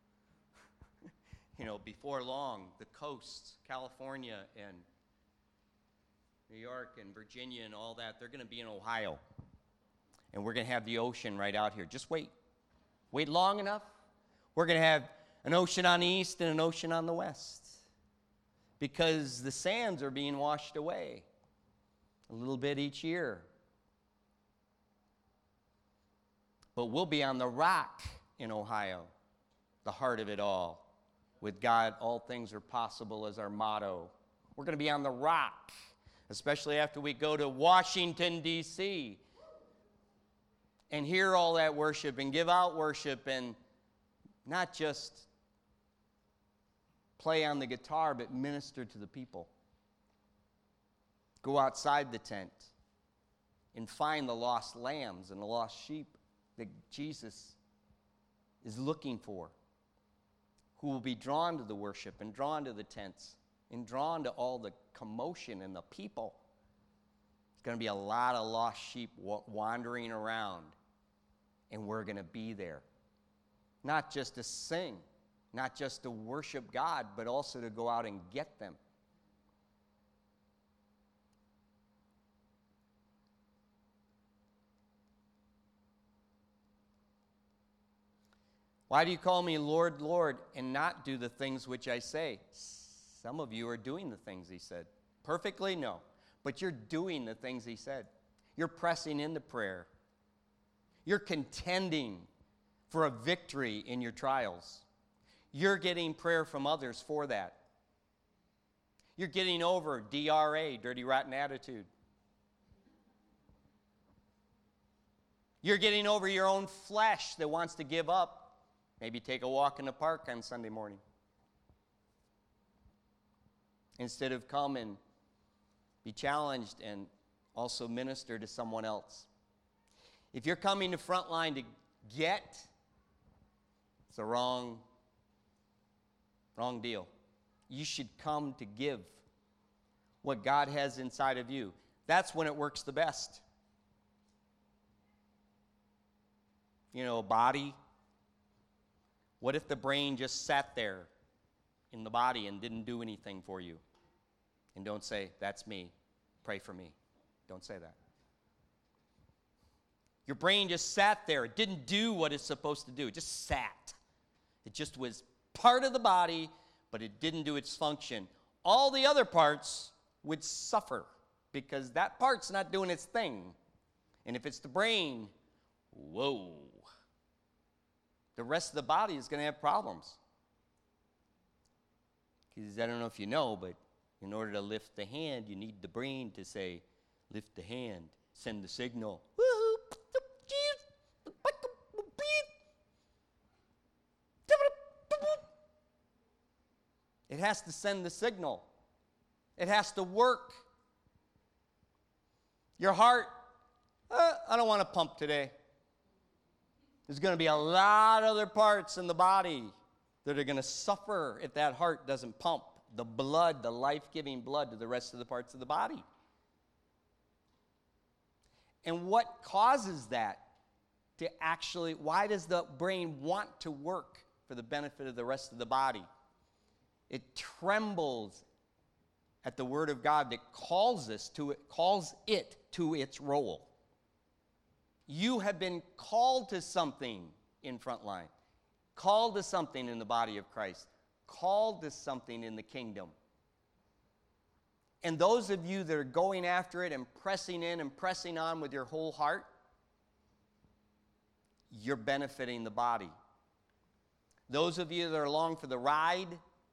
You know, before long, the coasts, California and New York and Virginia and all that, they're going to be in Ohio. And we're going to have the ocean right out here. Just wait. Wait long enough, we're going to have an ocean on the east and an ocean on the west, because the sands are being washed away a little bit each year. But we'll be on the rock in Ohio, the heart of it all. With God, all things are possible as our motto. We're going to be on the rock, especially after we go to Washington, D C, and hear all that worship and give out worship and not just play on the guitar, but minister to the people. Go outside the tent and find the lost lambs and the lost sheep that Jesus is looking for, who will be drawn to the worship and drawn to the tents and drawn to all the commotion and the people. It's going to be a lot of lost sheep wandering around. And we're going to be there. Not just to sing, not just to worship God, but also to go out and get them. Why do you call me Lord, Lord, and not do the things which I say? Some of you are doing the things he said. Perfectly? No. But you're doing the things he said. You're pressing into prayer. You're contending for a victory in your trials. You're getting prayer from others for that. You're getting over D R A, dirty, rotten attitude. You're getting over your own flesh that wants to give up. Maybe take a walk in the park on Sunday morning, instead of come and be challenged and also minister to someone else. If you're coming to Frontline to get, it's the wrong, wrong deal. You should come to give what God has inside of you. That's when it works the best. You know, a body. What if the brain just sat there in the body and didn't do anything for you. And don't say, that's me, pray for me. Don't say that. Your brain just sat there. It didn't do what it's supposed to do. It just sat. It just was part of the body, but it didn't do its function. All the other parts would suffer because that part's not doing its thing. And if it's the brain, whoa. The rest of the body is going to have problems. Because I don't know if you know, but in order to lift the hand, you need the brain to say, lift the hand, send the signal. It has to send the signal. It has to work. Your heart, uh, I don't want to pump today. There's going to be a lot of other parts in the body that are going to suffer if that heart doesn't pump the blood, the life-giving blood to the rest of the parts of the body. And what causes that to actually, why does the brain want to work for the benefit of the rest of the body? It trembles at the word of God that calls us to it, calls it to its role. You have been called to something in Frontline, called to something in the body of Christ, called to something in the kingdom. And those of you that are going after it and pressing in and pressing on with your whole heart, you're benefiting the body. Those of you that are along for the ride,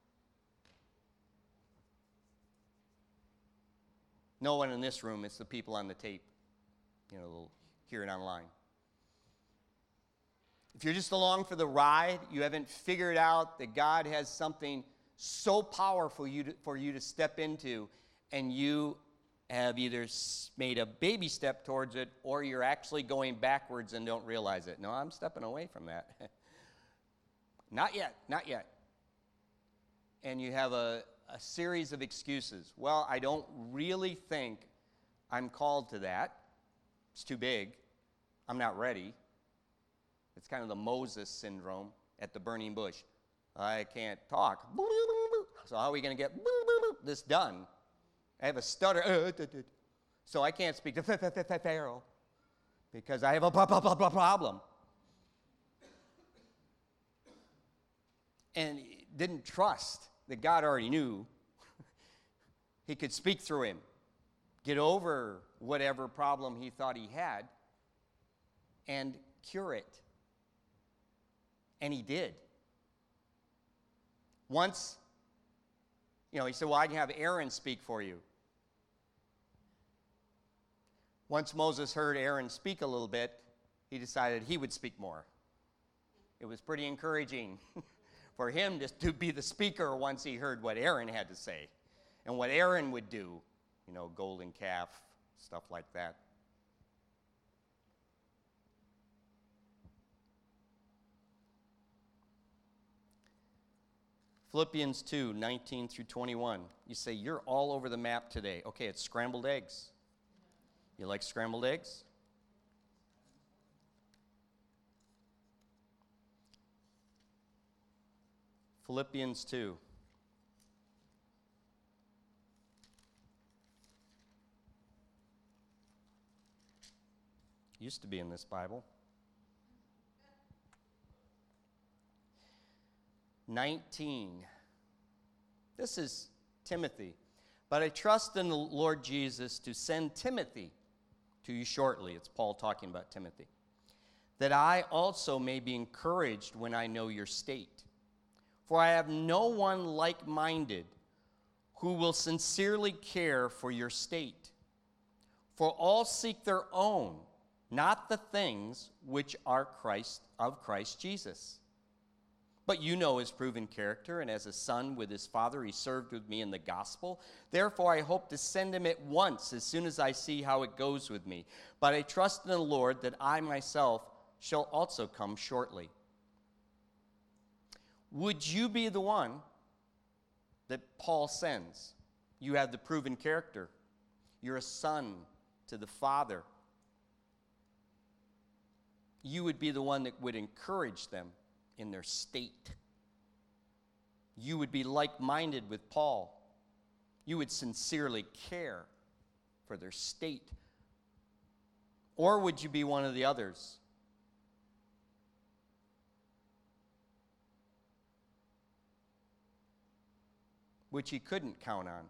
no one in this room, it's the people on the tape, you know, hear it online. If you're just along for the ride, you haven't figured out that God has something so powerful you to, for you to step into, and you have either made a baby step towards it or you're actually going backwards and don't realize it. No, I'm stepping away from that. Not yet, not yet. And you have a, a series of excuses. Well, I don't really think I'm called to that. It's too big. I'm not ready. It's kind of the Moses syndrome at the burning bush. I can't talk. So how are we going to get this done? I have a stutter. So I can't speak to Pharaoh because I have a problem. And didn't trust that God already knew he could speak through him, get over whatever problem he thought he had, and cure it. And he did. Once, you know, he said, well, I can have Aaron speak for you. Once Moses heard Aaron speak a little bit, he decided he would speak more. It was pretty encouraging for him just to be the speaker once he heard what Aaron had to say and what Aaron would do, you know, golden calf, stuff like that. Philippians two, nineteen through twenty-one. You say, you're all over the map today. Okay, it's scrambled eggs. You like scrambled eggs? Philippians two. Used to be in this Bible. nineteen. This is Timothy. But I trust in the Lord Jesus to send Timothy to you shortly. It's Paul talking about Timothy. That I also may be encouraged when I know your state. For I have no one like-minded who will sincerely care for your state. For all seek their own, not the things which are Christ of Christ Jesus. But you know his proven character, and as a son with his father, he served with me in the gospel. Therefore, I hope to send him at once as soon as I see how it goes with me. But I trust in the Lord that I myself shall also come shortly. Would you be the one that Paul sends? You have the proven character. You're a son to the Father. You would be the one that would encourage them in their state. You would be like-minded with Paul. You would sincerely care for their state. Or would you be one of the others? Which he couldn't count on.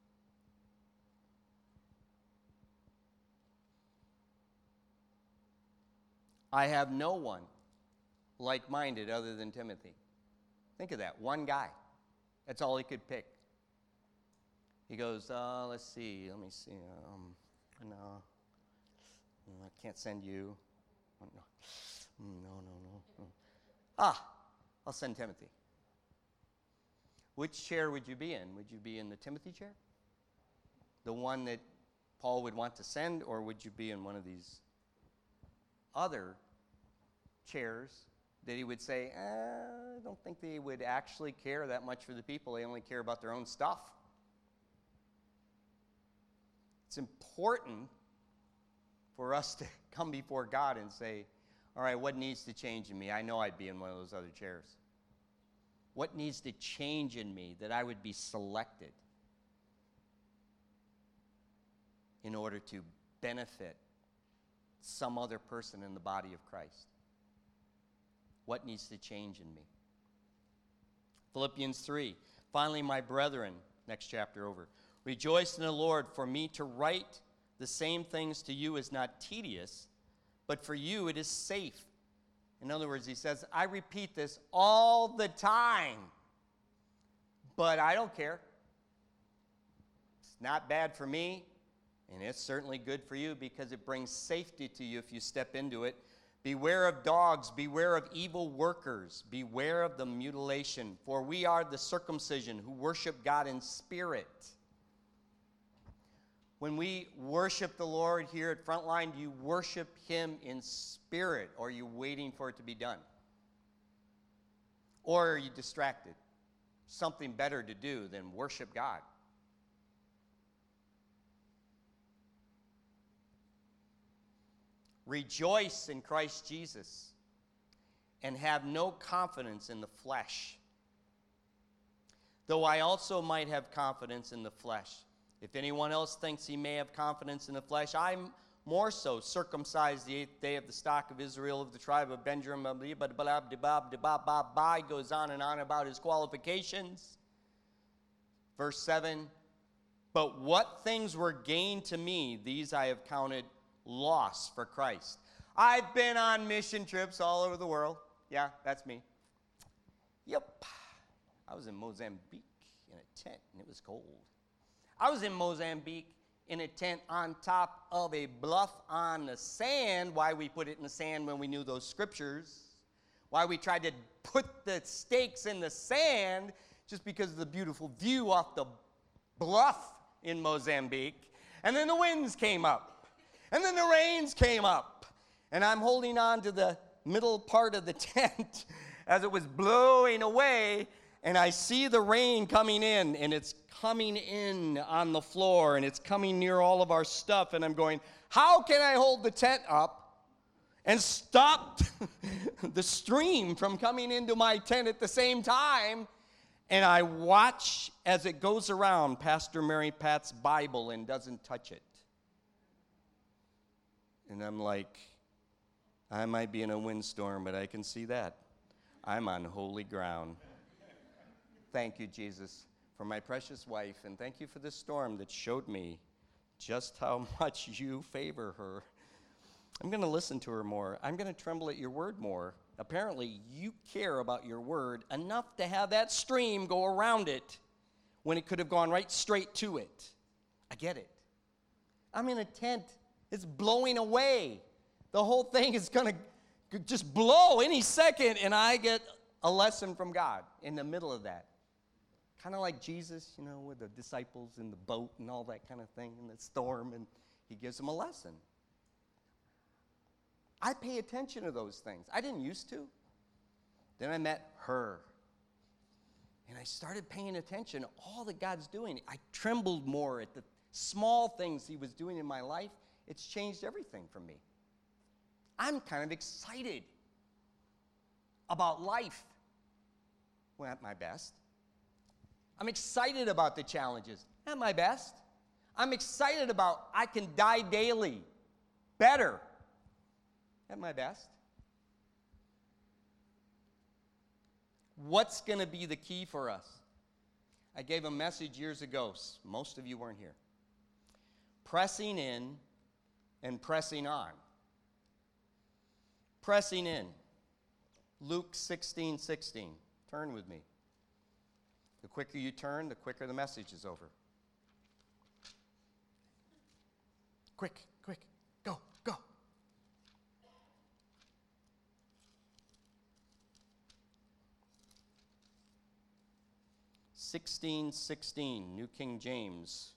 I have no one like-minded other than Timothy. Think of that, one guy. That's all he could pick. He goes, uh, let's see, let me see. Um, no, I can't send you. No, no, no, no. Ah, I'll send Timothy. Which chair would you be in? Would you be in the Timothy chair? The one that Paul would want to send, or would you be in one of these other chairs that he would say, eh, I don't think they would actually care that much for the people. They only care about their own stuff. It's important for us to come before God and say, all right, what needs to change in me? I know I'd be in one of those other chairs. What needs to change in me that I would be selected in order to benefit some other person in the body of Christ? What needs to change in me? Philippians three. Finally, my brethren, next chapter over. Rejoice in the Lord. For me to write the same things to you is not tedious, but for you it is safe. In other words, he says, I repeat this all the time, but I don't care. It's not bad for me, and it's certainly good for you because it brings safety to you if you step into it. Beware of dogs, beware of evil workers, beware of the mutilation, for we are the circumcision who worship God in spirit. When we worship the Lord here at Frontline, do you worship him in spirit, or are you waiting for it to be done? Or are you distracted? Something better to do than worship God. Rejoice in Christ Jesus and have no confidence in the flesh, though I also might have confidence in the flesh. If anyone else thinks he may have confidence in the flesh, I'm more so, circumcised the eighth day of the stock of Israel, of the tribe of Benjamin, goes on and on about his qualifications. Verse seven, but what things were gained to me, these I have counted loss for Christ. I've been on mission trips all over the world. Yeah, that's me. Yep. I was in Mozambique in a tent, and it was cold. I was in Mozambique in a tent on top of a bluff on the sand. Why we put it in the sand when we knew those scriptures. Why we tried to put the stakes in the sand, just because of the beautiful view off the bluff in Mozambique. And then the winds came up. And then the rains came up. And I'm holding on to the middle part of the tent as it was blowing away. And I see the rain coming in. And it's coming in on the floor. And it's coming near all of our stuff. And I'm going, how can I hold the tent up and stop the stream from coming into my tent at the same time? And I watch as it goes around Pastor Mary Pat's Bible and doesn't touch it. And I'm like, I might be in a windstorm, but I can see that. I'm on holy ground. Thank you, Jesus, for my precious wife, and thank you for this storm that showed me just how much you favor her. I'm going to listen to her more. I'm going to tremble at your word more. Apparently, you care about your word enough to have that stream go around it when it could have gone right straight to it. I get it. I'm in a tent. It's blowing away. The whole thing is going to just blow any second, and I get a lesson from God in the middle of that. Kind of like Jesus, you know, with the disciples in the boat and all that kind of thing, in the storm, and he gives them a lesson. I pay attention to those things. I didn't used to. Then I met her, and I started paying attention to all that God's doing. I trembled more at the small things he was doing in my life. It's changed everything for me. I'm kind of excited about life. Well, at my best. I'm excited about the challenges. At my best. I'm excited about I can die daily better. At my best. What's going to be the key for us? I gave a message years ago. Most of you weren't here. Pressing in and pressing on. Pressing in. Luke sixteen sixteen. Turn with me. The quicker you turn, the quicker the message is over. Quick, quick, go, go. sixteen sixteen, New King James.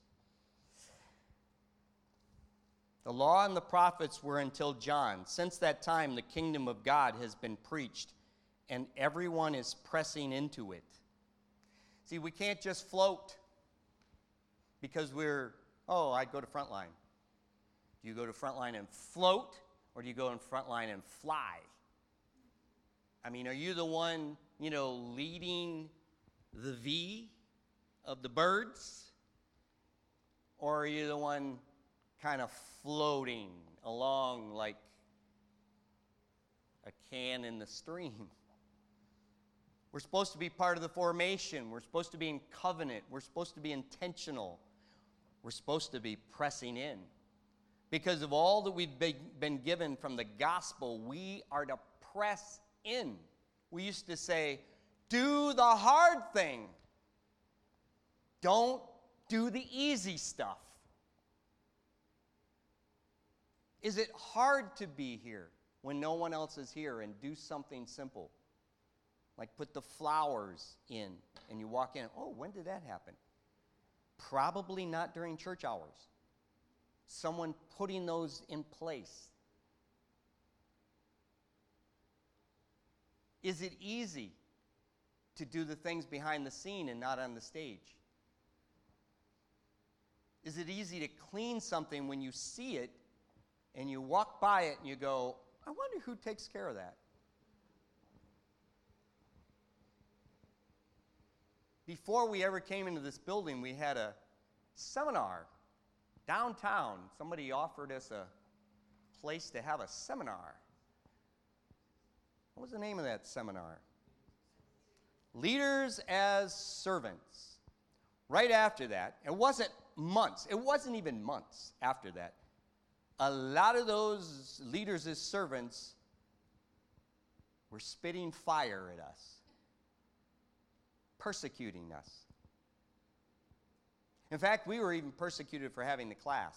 The law and the prophets were until John. Since that time, the kingdom of God has been preached, and everyone is pressing into it. See, we can't just float because we're, oh, I go to Frontline. Do you go to Frontline and float, or do you go in Frontline and fly? I mean, are you the one, you know, leading the V of the birds? Or are you the one kind of floating along like a can in the stream? We're supposed to be part of the formation. We're supposed to be in covenant. We're supposed to be intentional. We're supposed to be pressing in. Because of all that we've been given from the gospel, we are to press in. We used to say, do the hard thing. Don't do the easy stuff. Is it hard to be here when no one else is here and do something simple? Like put the flowers in and you walk in. Oh, when did that happen? Probably not during church hours. Someone putting those in place. Is it easy to do the things behind the scene and not on the stage? Is it easy to clean something when you see it and you walk by it and you go, I wonder who takes care of that? Before we ever came into this building, we had a seminar downtown. Somebody offered us a place to have a seminar. What was the name of that seminar? Leaders as Servants. Right after that, it wasn't months, it wasn't even months after that, a lot of those leaders as servants were spitting fire at us, persecuting us. In fact, we were even persecuted for having the class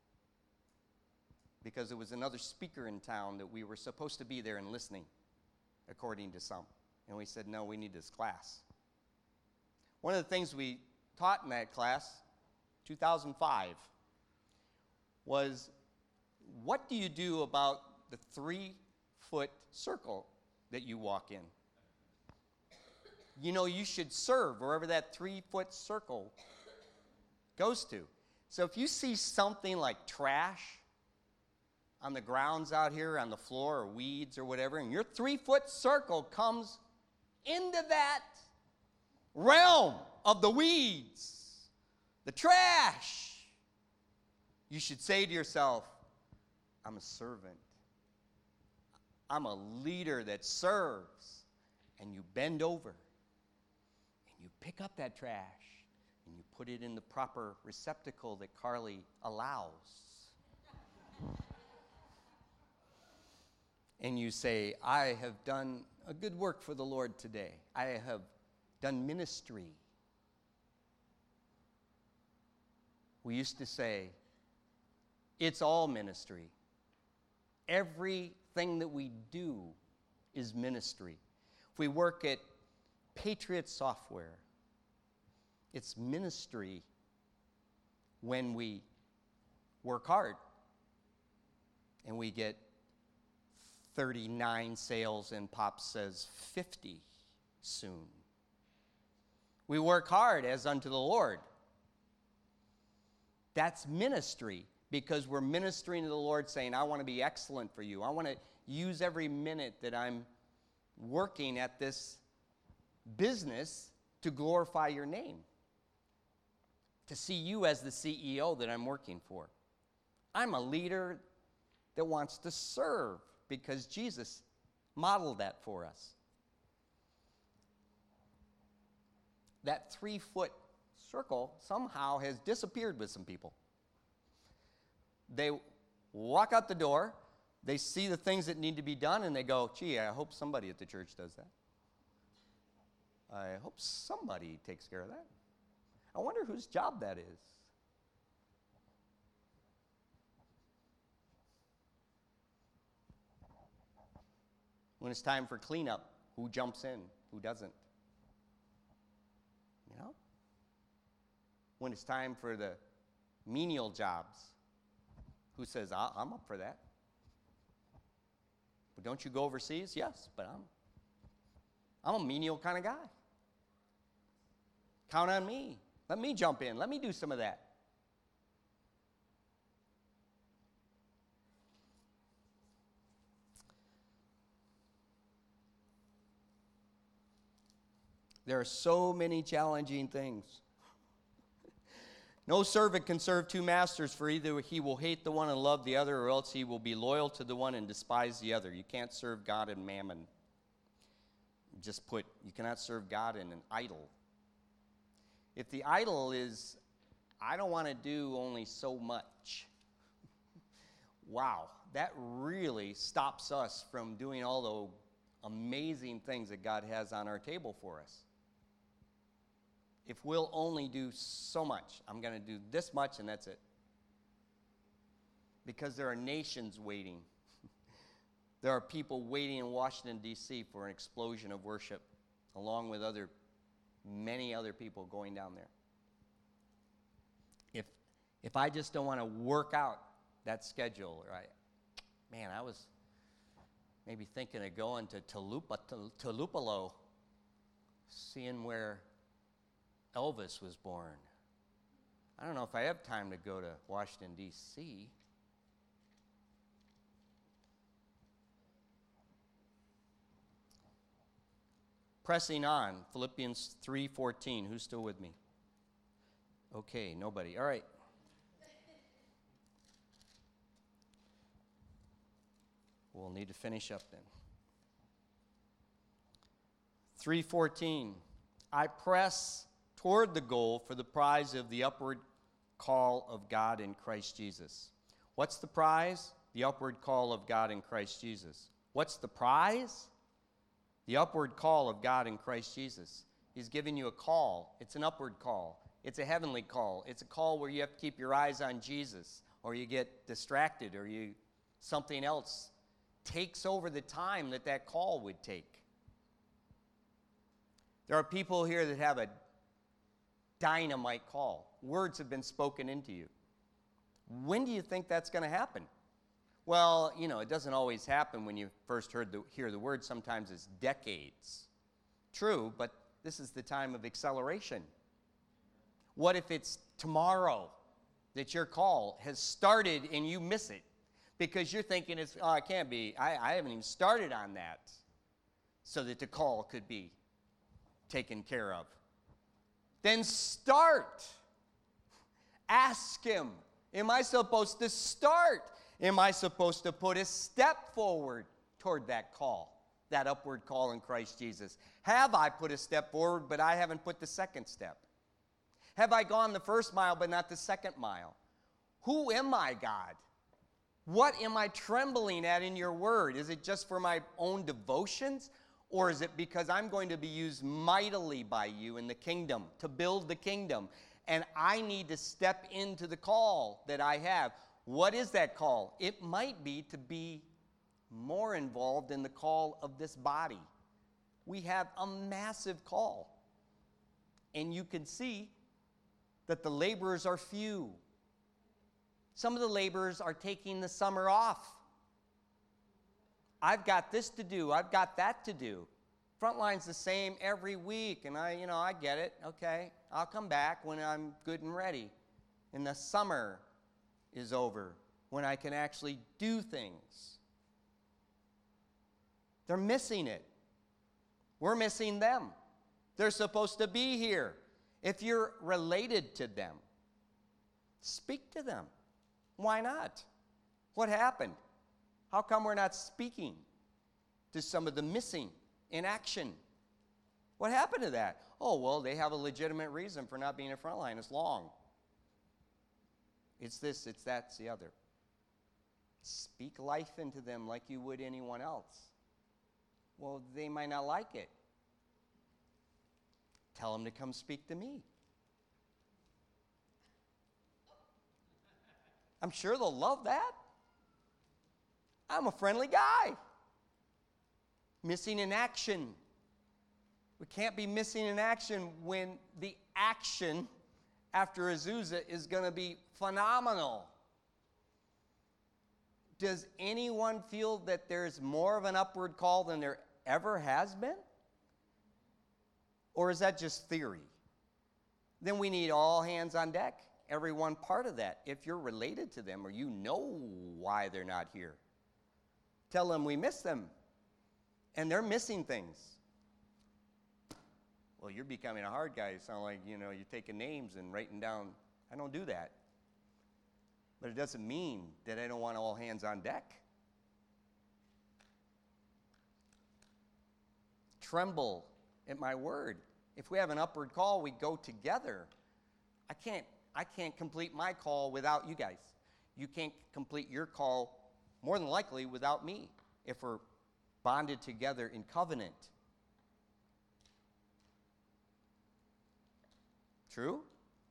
because there was another speaker in town that we were supposed to be there and listening, according to some. And we said, no, we need this class. One of the things we taught in that class, two thousand five, was what do you do about the three-foot circle that you walk in? You know, you should serve wherever that three-foot circle goes to. So if you see something like trash on the grounds out here, on the floor, or weeds or whatever, and your three-foot circle comes into that realm of the weeds, the trash, you should say to yourself, I'm a servant. I'm a leader that serves. And you bend over and you pick up that trash and you put it in the proper receptacle that Carly allows. And you say, I have done a good work for the Lord today. I have done ministry. We used to say, it's all ministry. Everything that we do is ministry. If we work at Patriot Software, it's ministry when we work hard and we get thirty-nine sales and Pop says fifty soon. We work hard as unto the Lord. That's ministry because we're ministering to the Lord saying, I want to be excellent for you. I want to use every minute that I'm working at this business to glorify your name, to see you as the C E O that I'm working for. I'm a leader that wants to serve because Jesus modeled that for us. That three-foot circle somehow has disappeared with some people. They walk out the door, they see the things that need to be done, and they go, gee, I hope somebody at the church does that. I hope somebody takes care of that. I wonder whose job that is. When it's time for cleanup, who jumps in, who doesn't? You know? When it's time for the menial jobs, who says, I'm up for that? But don't you go overseas? Yes, but I'm, I'm a menial kind of guy. Count on me. Let me jump in. Let me do some of that. There are so many challenging things. No servant can serve two masters, for either he will hate the one and love the other, or else he will be loyal to the one and despise the other. You can't serve God and mammon. Just put, you cannot serve God and an idol. If the idol is, I don't want to do only so much, wow, that really stops us from doing all the amazing things that God has on our table for us. If we'll only do so much, I'm going to do this much and that's it. Because there are nations waiting. There are people waiting in Washington, D C for an explosion of worship, along with other, many other people going down there. If, if I just don't want to work out that schedule, right? Man, I was maybe thinking of going to Tulupa, Tupelo, seeing where Elvis was born. I don't know if I have time to go to Washington, D C Pressing on, Philippians three fourteen. Who's still with me? Okay, nobody. All right. We'll need to finish up then. three fourteen. I press toward the goal for the prize of the upward call of God in Christ Jesus. What's the prize? The upward call of God in Christ Jesus. What's the prize? The upward call of God in Christ Jesus. He's giving you a call. It's an upward call. It's a heavenly call. It's a call where you have to keep your eyes on Jesus, or you get distracted, or you something else takes over the time that that call would take. There are people here that have a dynamite call. Words have been spoken into you. When do you think that's going to happen? Well, you know, it doesn't always happen when you first heard the, hear the word. Sometimes it's decades. True, but this is the time of acceleration. What if it's tomorrow that your call has started and you miss it because you're thinking, it's, oh, it can't be. I, I haven't even started on that, so that the call could be taken care of. Then start. Ask him, am I supposed to start? Am I supposed to put a step forward toward that call, that upward call in Christ Jesus? Have I put a step forward, but I haven't put the second step? Have I gone the first mile, but not the second mile? Who am I, God? What am I trembling at in your word? Is it just for my own devotions? Or is it because I'm going to be used mightily by you in the kingdom, to build the kingdom? And I need to step into the call that I have. What is that call? It might be to be more involved in the call of this body. We have a massive call. And you can see that the laborers are few. Some of the laborers are taking the summer off. I've got this to do. I've got that to do. Frontline's the same every week, and I, you know, I get it. Okay, I'll come back when I'm good and ready. And the summer is over, when I can actually do things. They're missing it. We're missing them. They're supposed to be here. If you're related to them, speak to them. Why not? What happened? How come we're not speaking to some of the missing in action? What happened to that? Oh, well, they have a legitimate reason for not being in front line. It's long. It's this, it's that, it's the other. Speak life into them like you would anyone else. Well, they might not like it. Tell them to come speak to me. I'm sure they'll love that. I'm a friendly guy. Missing in action. We can't be missing in action when the action after Azusa is going to be phenomenal. Does anyone feel that there's more of an upward call than there ever has been? Or is that just theory? Then we need all hands on deck, every one part of that. If you're related to them or you know why they're not here, tell them we miss them. And they're missing things. Well, you're becoming a hard guy. You sound like, you know, you're taking names and writing down. I don't do that. But it doesn't mean that I don't want all hands on deck. Tremble at my word. If we have an upward call, we go together. I can't, I can't complete my call without you guys. You can't complete your call, more than likely, without me, if we're bonded together in covenant. True?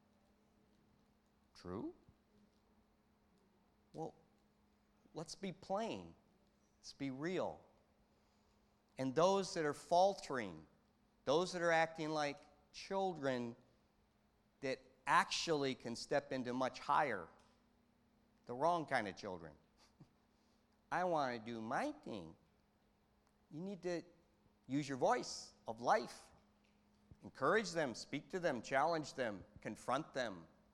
True? Well, let's be plain. Let's be real. And those that are faltering, those that are acting like children that actually can step into much higher, the wrong kind of children. I want to do my thing. You need to use your voice of life. Encourage them, speak to them, challenge them, confront them.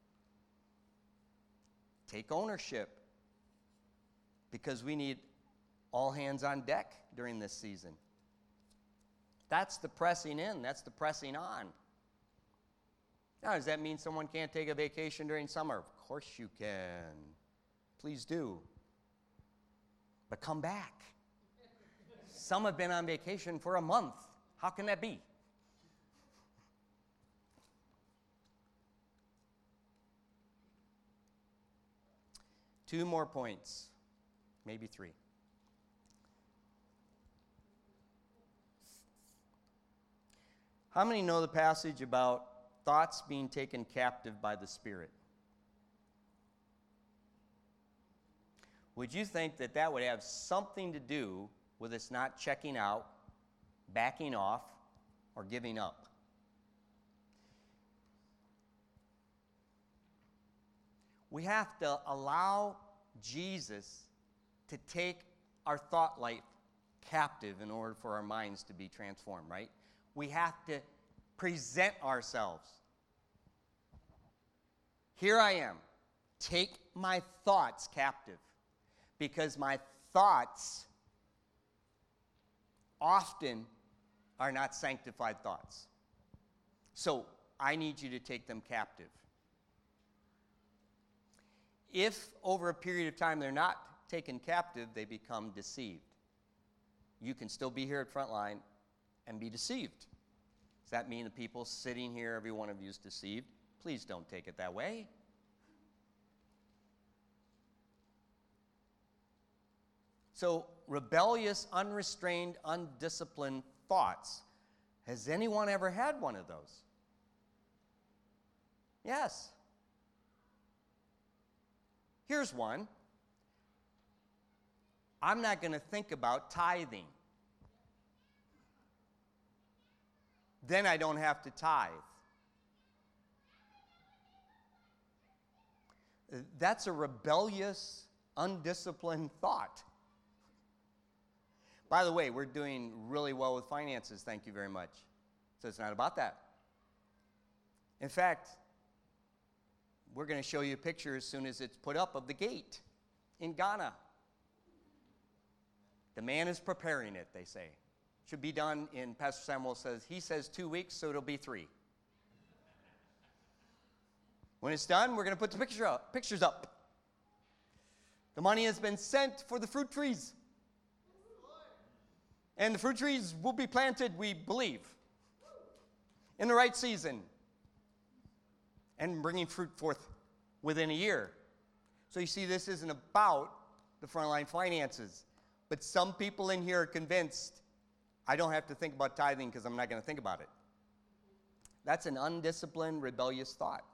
Take ownership, because we need all hands on deck during this season. That's the pressing in. That's the pressing on. Now, does that mean someone can't take a vacation during summer? Of course you can. Please do. But come back. Some have been on vacation for a month. How can that be? Two more points, maybe three. How many know the passage about thoughts being taken captive by the Spirit? Would you think that that would have something to do with us not checking out, backing off, or giving up? We have to allow Jesus to take our thought life captive in order for our minds to be transformed, right? We have to present ourselves. Here I am. Take my thoughts captive, because my thoughts often are not sanctified thoughts. So I need you to take them captive. If over a period of time they're not taken captive, they become deceived. You can still be here at Frontline and be deceived. Does that mean the people sitting here, every one of you is deceived? Please don't take it that way. So, rebellious, unrestrained, undisciplined thoughts. Has anyone ever had one of those? Yes. Here's one. I'm not going to think about tithing. Then I don't have to tithe. That's a rebellious, undisciplined thought. By the way, we're doing really well with finances, thank you very much. So it's not about that. In fact, we're going to show you a picture as soon as it's put up of the gate in Ghana. The man is preparing it, they say. Should be done in, Pastor Samuel says, he says two weeks, so it'll be three. When it's done, we're going to put the picture up, pictures up. The money has been sent for the fruit trees. And the fruit trees will be planted, we believe, in the right season and bringing fruit forth within a year. So you see, this isn't about the Frontline finances. But some people in here are convinced, I don't have to think about tithing because I'm not going to think about it. That's an undisciplined, rebellious thought.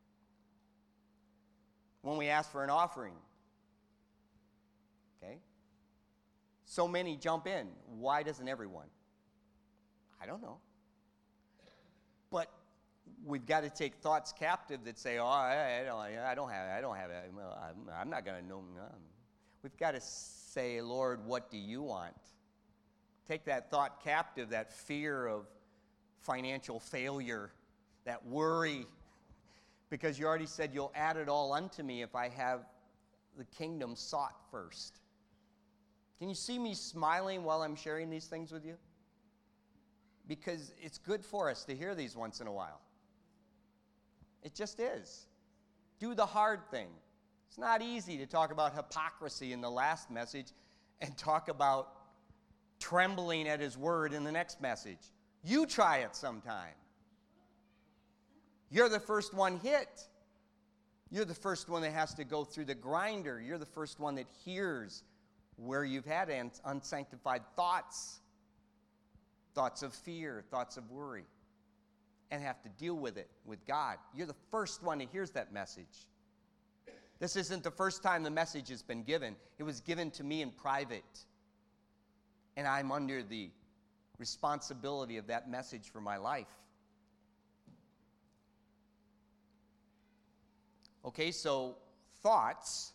When we ask for an offering, okay, so many jump in. Why doesn't everyone? I don't know. But we've got to take thoughts captive that say, "Oh, I, I don't, I don't have, I don't have it. I'm, I'm not going to know." No. We've got to say, "Lord, what do you want?" Take that thought captive, that fear of financial failure, that worry, because you already said you'll add it all unto me if I have the kingdom sought first. Can you see me smiling while I'm sharing these things with you? Because it's good for us to hear these once in a while. It just is. Do the hard thing. It's not easy to talk about hypocrisy in the last message and talk about trembling at his word in the next message. You try it sometime. You're the first one hit. You're the first one that has to go through the grinder. You're the first one that hears where you've had unsanctified thoughts, thoughts of fear, thoughts of worry, and have to deal with it with God. You're the first one that hears that message. This isn't the first time the message has been given. It was given to me in private. And I'm under the responsibility of that message for my life. Okay, so thoughts,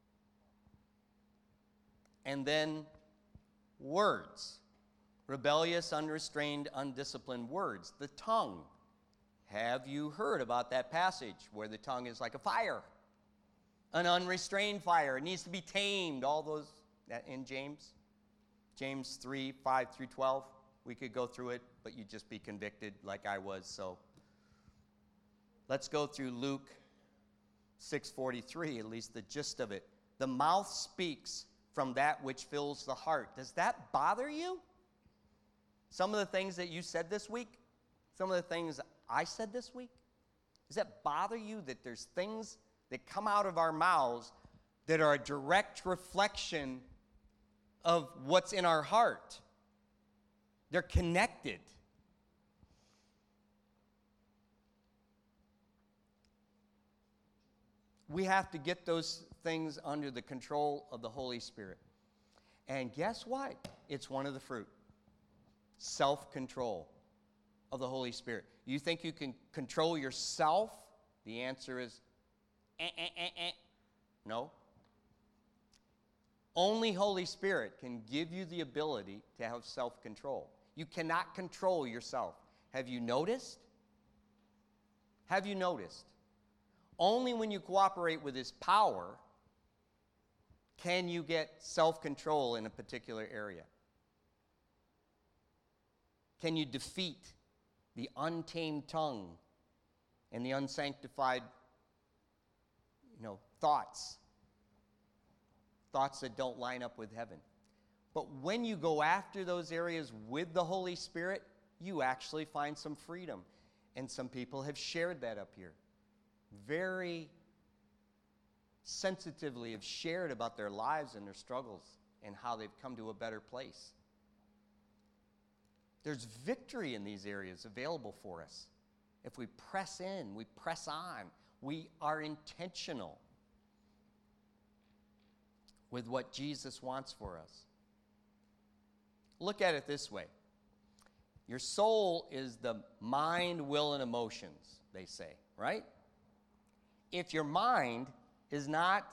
and then words. Rebellious, unrestrained, undisciplined words. The tongue. Have you heard about that passage where the tongue is like a fire? An unrestrained fire. It needs to be tamed. All those that in James. James three, five through twelve. We could go through it, but you'd just be convicted like I was. So let's go through Luke six forty-three, at least the gist of it. The mouth speaks from that which fills the heart. Does that bother you? Some of the things that you said this week? Some of the things I said this week? Does that bother you that there's things that come out of our mouths that are a direct reflection of what's in our heart? They're connected. We have to get those things under the control of the Holy Spirit. And guess what? It's one of the fruit. Self-control of the Holy Spirit. You think you can control yourself? The answer is eh, eh, eh, eh. No. Only Holy Spirit can give you the ability to have self-control. You cannot control yourself. Have you noticed? Have you noticed? Only when you cooperate with His power can you get self-control in a particular area. Can you defeat the untamed tongue and the unsanctified, you know, thoughts? Thoughts that don't line up with heaven. But when you go after those areas with the Holy Spirit, you actually find some freedom. And some people have shared that up here. Very sensitively have shared about their lives and their struggles and how they've come to a better place. There's victory in these areas available for us. If we press in, we press on, we are intentional with what Jesus wants for us. Look at it this way. Your soul is the mind, will, and emotions, they say, right? If your mind is not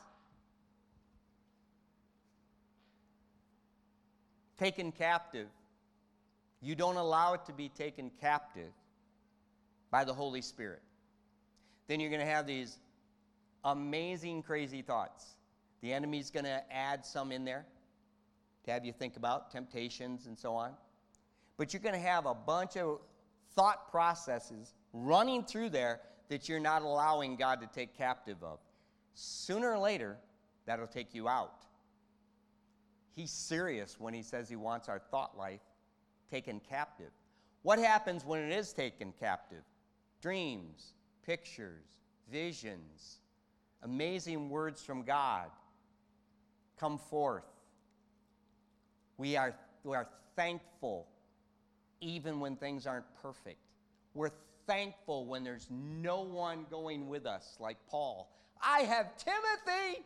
taken captive, you don't allow it to be taken captive by the Holy Spirit, then you're going to have these amazing, crazy thoughts. The enemy's going to add some in there to have you think about temptations and so on. But you're going to have a bunch of thought processes running through there that you're not allowing God to take captive of. Sooner or later, that'll take you out. He's serious when he says he wants our thought life taken captive. What happens when it is taken captive? Dreams, pictures, visions, amazing words from God come forth. We are, we are thankful even when things aren't perfect. We're thankful when there's no one going with us, like Paul. I have Timothy.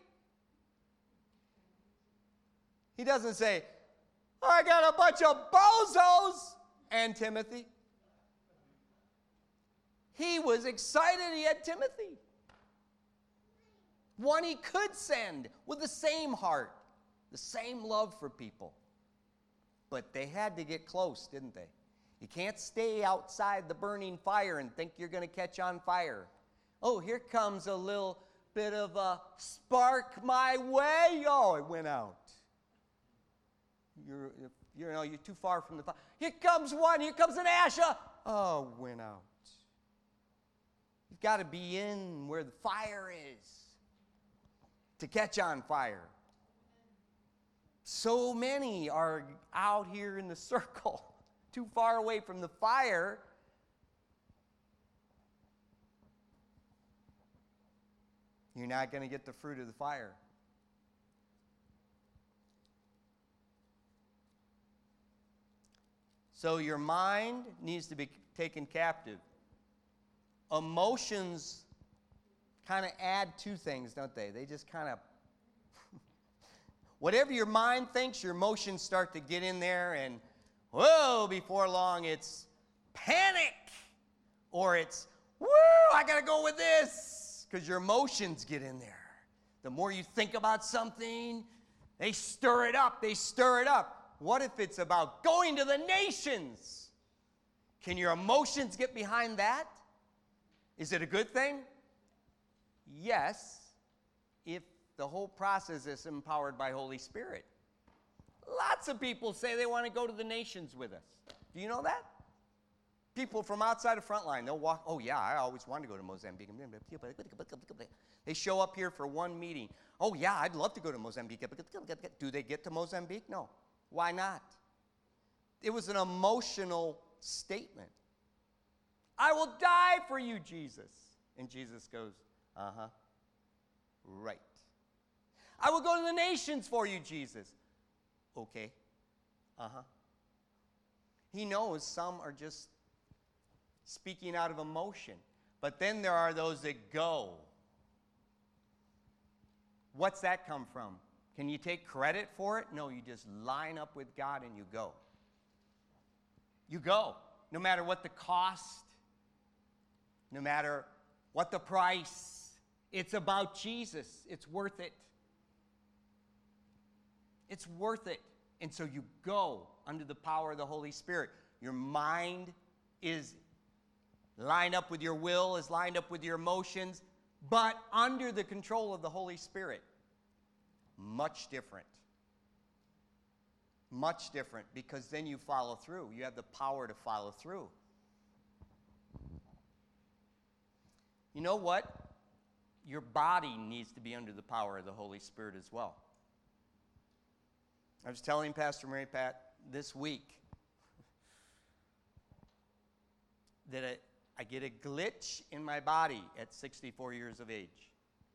He doesn't say, I got a bunch of bozos and Timothy. He was excited he had Timothy. One he could send with the same heart, the same love for people. But they had to get close, didn't they? You can't stay outside the burning fire and think you're going to catch on fire. Oh, here comes a little bit of a spark my way. Oh, it went out. You're, you know, you're too far from the fire. Here comes one. Here comes an ash. Oh, went out. You've got to be in where the fire is to catch on fire. So many are out here in the circle, too far away from the fire. You're not going to get the fruit of the fire. So your mind needs to be taken captive. Emotions kind of add to things, don't they? They just kind of, whatever your mind thinks, your emotions start to get in there, and whoa, before long it's panic, or it's, woo, I got to go with this, because your emotions get in there. The more you think about something, they stir it up, they stir it up. What if it's about going to the nations? Can your emotions get behind that? Is it a good thing? Yes, if the whole process is empowered by Holy Spirit. Lots of people say they want to go to the nations with us. Do you know that? People from outside of Frontline, they'll walk, oh yeah, I always wanted to go to Mozambique. They show up here for one meeting. Oh yeah, I'd love to go to Mozambique. Do they get to Mozambique? No. Why not? It was an emotional statement. I will die for you, Jesus. And Jesus goes, uh-huh, right. I will go to the nations for you, Jesus. Okay, uh-huh. He knows some are just speaking out of emotion. But then there are those that go. What's that come from? Can you take credit for it? No, you just line up with God and you go. You go, no matter what the cost, no matter what the price. It's about Jesus. It's worth it. It's worth it. And so you go under the power of the Holy Spirit. Your mind is lined up with your will, is lined up with your emotions, but under the control of the Holy Spirit. Much different. Much different, because then you follow through. You have the power to follow through. You know what? Your body needs to be under the power of the Holy Spirit as well. I was telling Pastor Mary Pat this week that I, I get a glitch in my body at sixty-four years of age.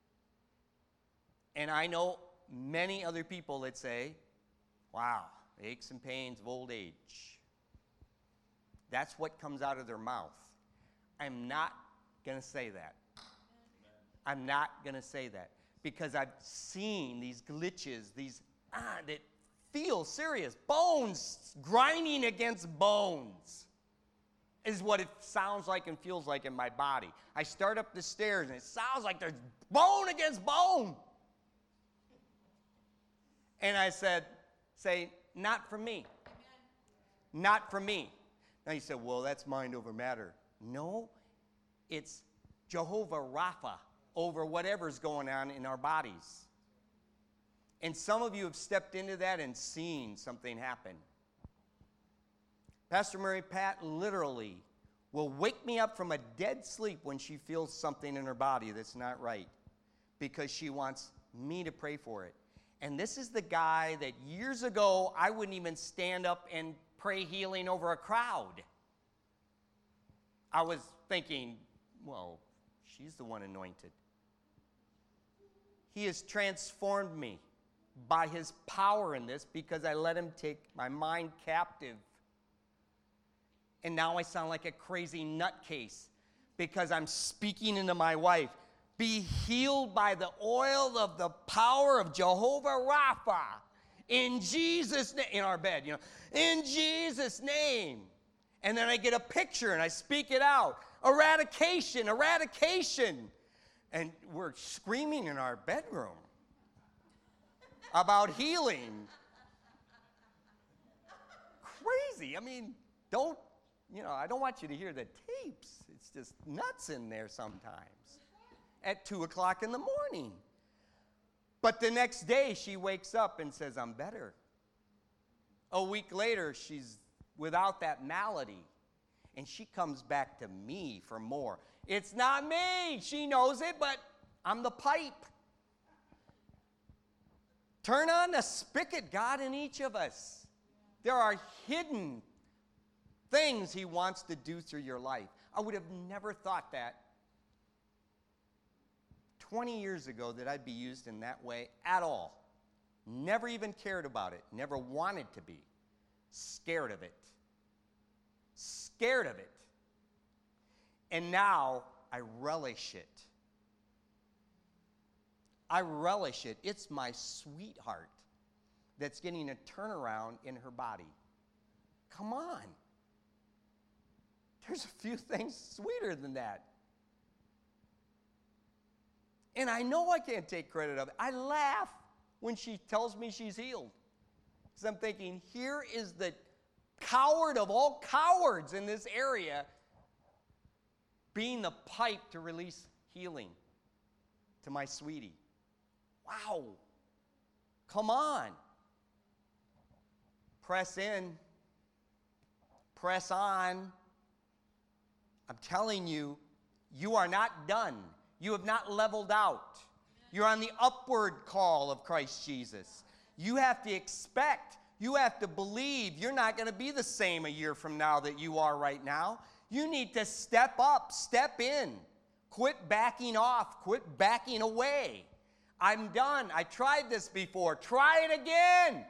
And I know many other people that say, wow, the aches and pains of old age. That's what comes out of their mouth. I'm not going to say that. I'm not going to say that, because I've seen these glitches, these, ah, that feel serious. Bones grinding against bones is what it sounds like and feels like in my body. I start up the stairs and it sounds like there's bone against bone. And I said, say, not for me. Amen. Not for me. Now you said, well, that's mind over matter. No, it's Jehovah Rapha over whatever's going on in our bodies. And some of you have stepped into that and seen something happen. Pastor Mary Pat literally will wake me up from a dead sleep when she feels something in her body that's not right, because she wants me to pray for it. And this is the guy that years ago I wouldn't even stand up and pray healing over a crowd. I was thinking, well, she's the one anointed. He has transformed me by his power in this, because I let him take my mind captive. And now I sound like a crazy nutcase because I'm speaking into my wife. Be healed by the oil of the power of Jehovah Rapha. In Jesus' name. In our bed, you know. In Jesus' name. And then I get a picture and I speak it out. Eradication, eradication. And we're screaming in our bedroom about healing. Crazy. I mean, don't, you know, I don't want you to hear the tapes. It's just nuts in there sometimes at two o'clock in the morning. But the next day she wakes up and says, I'm better. A week later, she's without that malady. And she comes back to me for more. It's not me. She knows it, but I'm the pipe. Turn on the spigot, God, in each of us. There are hidden things he wants to do through your life. I would have never thought that twenty years ago that I'd be used in that way at all. Never even cared about it. Never wanted to be. Scared of it. Scared of it. And now I relish it. I relish it. It's my sweetheart that's getting a turnaround in her body. Come on. There's a few things sweeter than that. And I know I can't take credit of it. I laugh when she tells me she's healed. Because I'm thinking, here is the coward of all cowards in this area being the pipe to release healing to my sweetie. Wow. Come on. Press in. Press on. I'm telling you, you are not done. You have not leveled out. You're on the upward call of Christ Jesus. You have to expect, you have to believe you're not going to be the same a year from now that you are right now. You need to step up, step in. Quit backing off, quit backing away. I'm done. I tried this before. Try it again.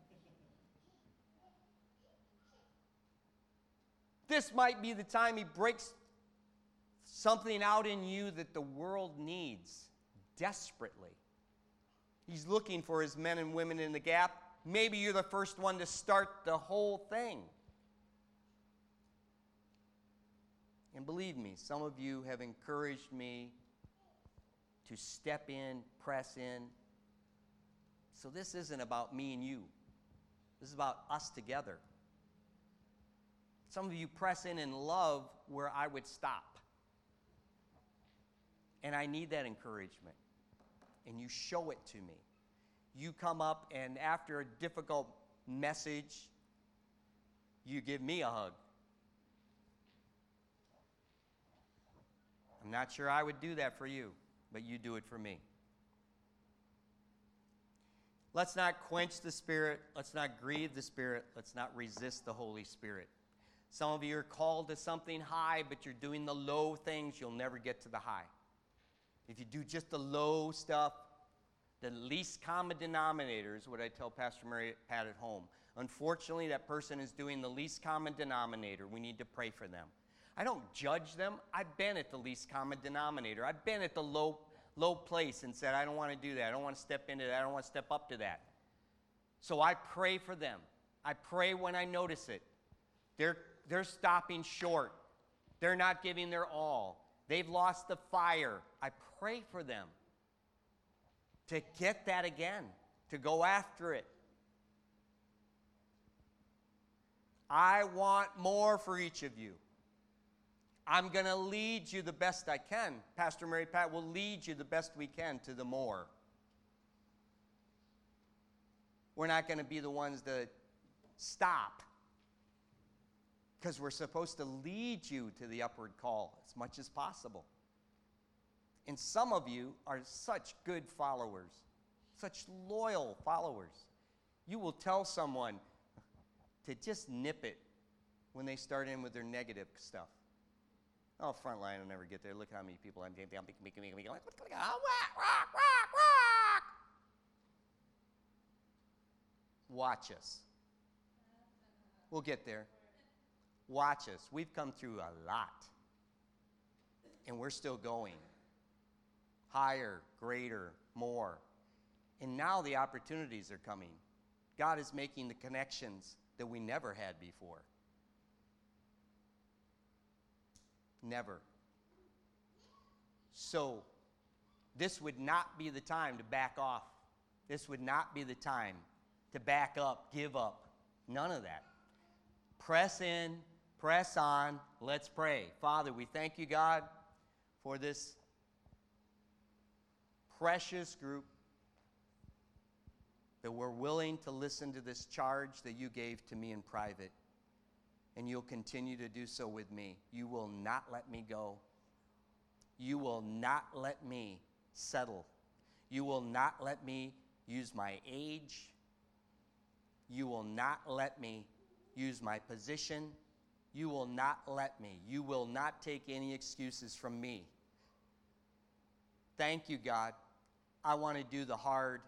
This might be the time he breaks something out in you that the world needs desperately. He's looking for his men and women in the gap. Maybe you're the first one to start the whole thing. And believe me, some of you have encouraged me to step in, press in. So this isn't about me and you. This is about us together. Some of you press in in love where I would stop. And I need that encouragement. And you show it to me. You come up and after a difficult message, you give me a hug. I'm not sure I would do that for you, but you do it for me. Let's not quench the Spirit. Let's not grieve the Spirit. Let's not resist the Holy Spirit. Some of you are called to something high, but you're doing the low things. You'll never get to the high. If you do just the low stuff, the least common denominator is what I tell Pastor Mary Pat at home. Unfortunately, that person is doing the least common denominator. We need to pray for them. I don't judge them. I've been at the least common denominator. I've been at the low, low place and said, I don't want to do that. I don't want to step into that. I don't want to step up to that. So I pray for them. I pray when I notice it. They're, they're stopping short. They're not giving their all. They've lost the fire. I pray for them to get that again, to go after it. I want more for each of you. I'm going to lead you the best I can. Pastor Mary Pat will lead you the best we can to the more. We're not going to be the ones that stop. because we're supposed to lead you to the upward call as much as possible. And some of you are such good followers, such loyal followers. You will tell someone to just nip it when they start in with their negative stuff. Oh, Frontline will never get there. Look how many people I'm making, making, making, making, like, what's going on? Rock, rock, rock, rock. Watch us. We'll get there. Watch us. We've come through a lot. And we're still going. Higher, greater, more. And now the opportunities are coming. God is making the connections that we never had before. Never. So, this would not be the time to back off. This would not be the time to back up, give up. None of that. Press in, press on, let's pray. Father, we thank you, God, for this precious group that we're willing to listen to this charge that you gave to me in private. And you'll continue to do so with me. You will not let me go. You will not let me settle. You will not let me use my age. You will not let me use my position. You will not let me. You will not take any excuses from me. Thank you, God. I want to do the hard,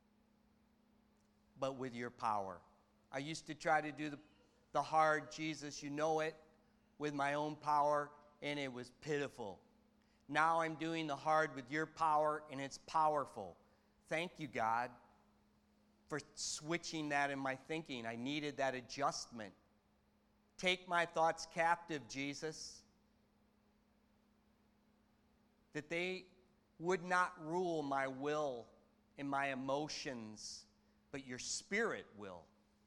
but with your power. I used to try to do the, the hard, Jesus, you know it, with my own power, and it was pitiful. Now I'm doing the hard with your power, and it's powerful. Thank you, God, for switching that in my thinking. I needed that adjustment. Take my thoughts captive, Jesus, that they would not rule my will and my emotions, but your Spirit will.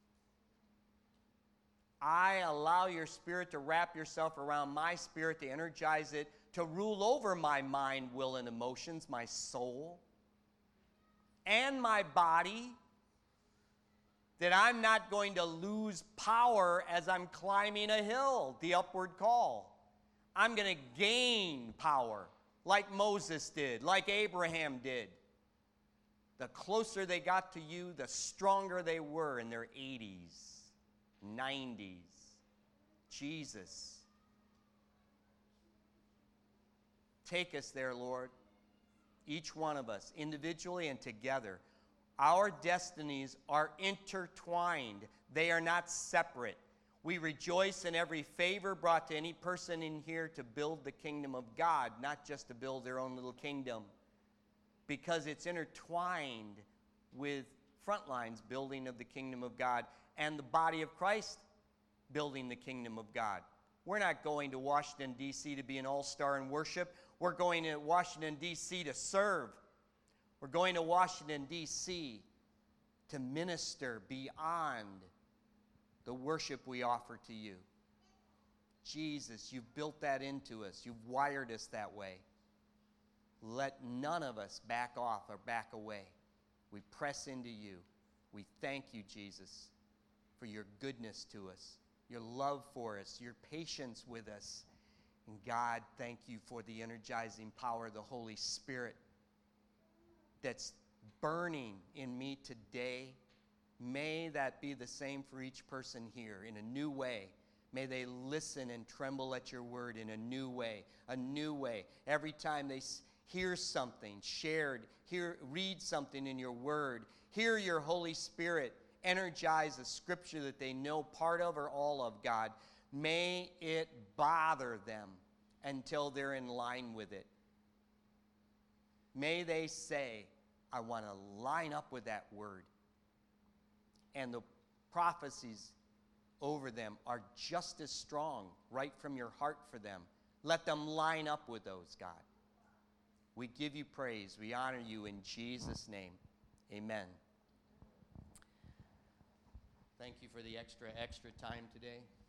I allow your Spirit to wrap yourself around my spirit, to energize it, to rule over my mind, will, and emotions, my soul, and my body, that I'm not going to lose power as I'm climbing a hill, the upward call. I'm going to gain power like Moses did, like Abraham did. The closer they got to you, the stronger they were in their eighties, nineties. Jesus, take us there, Lord. Each one of us, individually and together. Our destinies are intertwined. They are not separate. We rejoice in every favor brought to any person in here to build the kingdom of God, not just to build their own little kingdom, because it's intertwined with Frontline's building of the kingdom of God and the body of Christ building the kingdom of God. We're not going to Washington, D C to be an all-star in worship. We're going to Washington, D C to serve. We're going to Washington, D C to minister beyond the worship we offer to you. Jesus, you've built that into us. You've wired us that way. Let none of us back off or back away. We press into you. We thank you, Jesus, for your goodness to us, your love for us, your patience with us. And God, thank you for the energizing power of the Holy Spirit that's burning in me today. May that be the same for each person here in a new way. May they listen and tremble at your word in a new way, a new way. Every time they hear something shared, hear, read something in your word, hear your Holy Spirit energize a scripture that they know part of or all of, God, may it bother them until they're in line with it. May they say, I want to line up with that word. And the prophecies over them are just as strong right from your heart for them. Let them line up with those, God. We give you praise. We honor you in Jesus' name. Amen. Thank you for the extra, extra time today.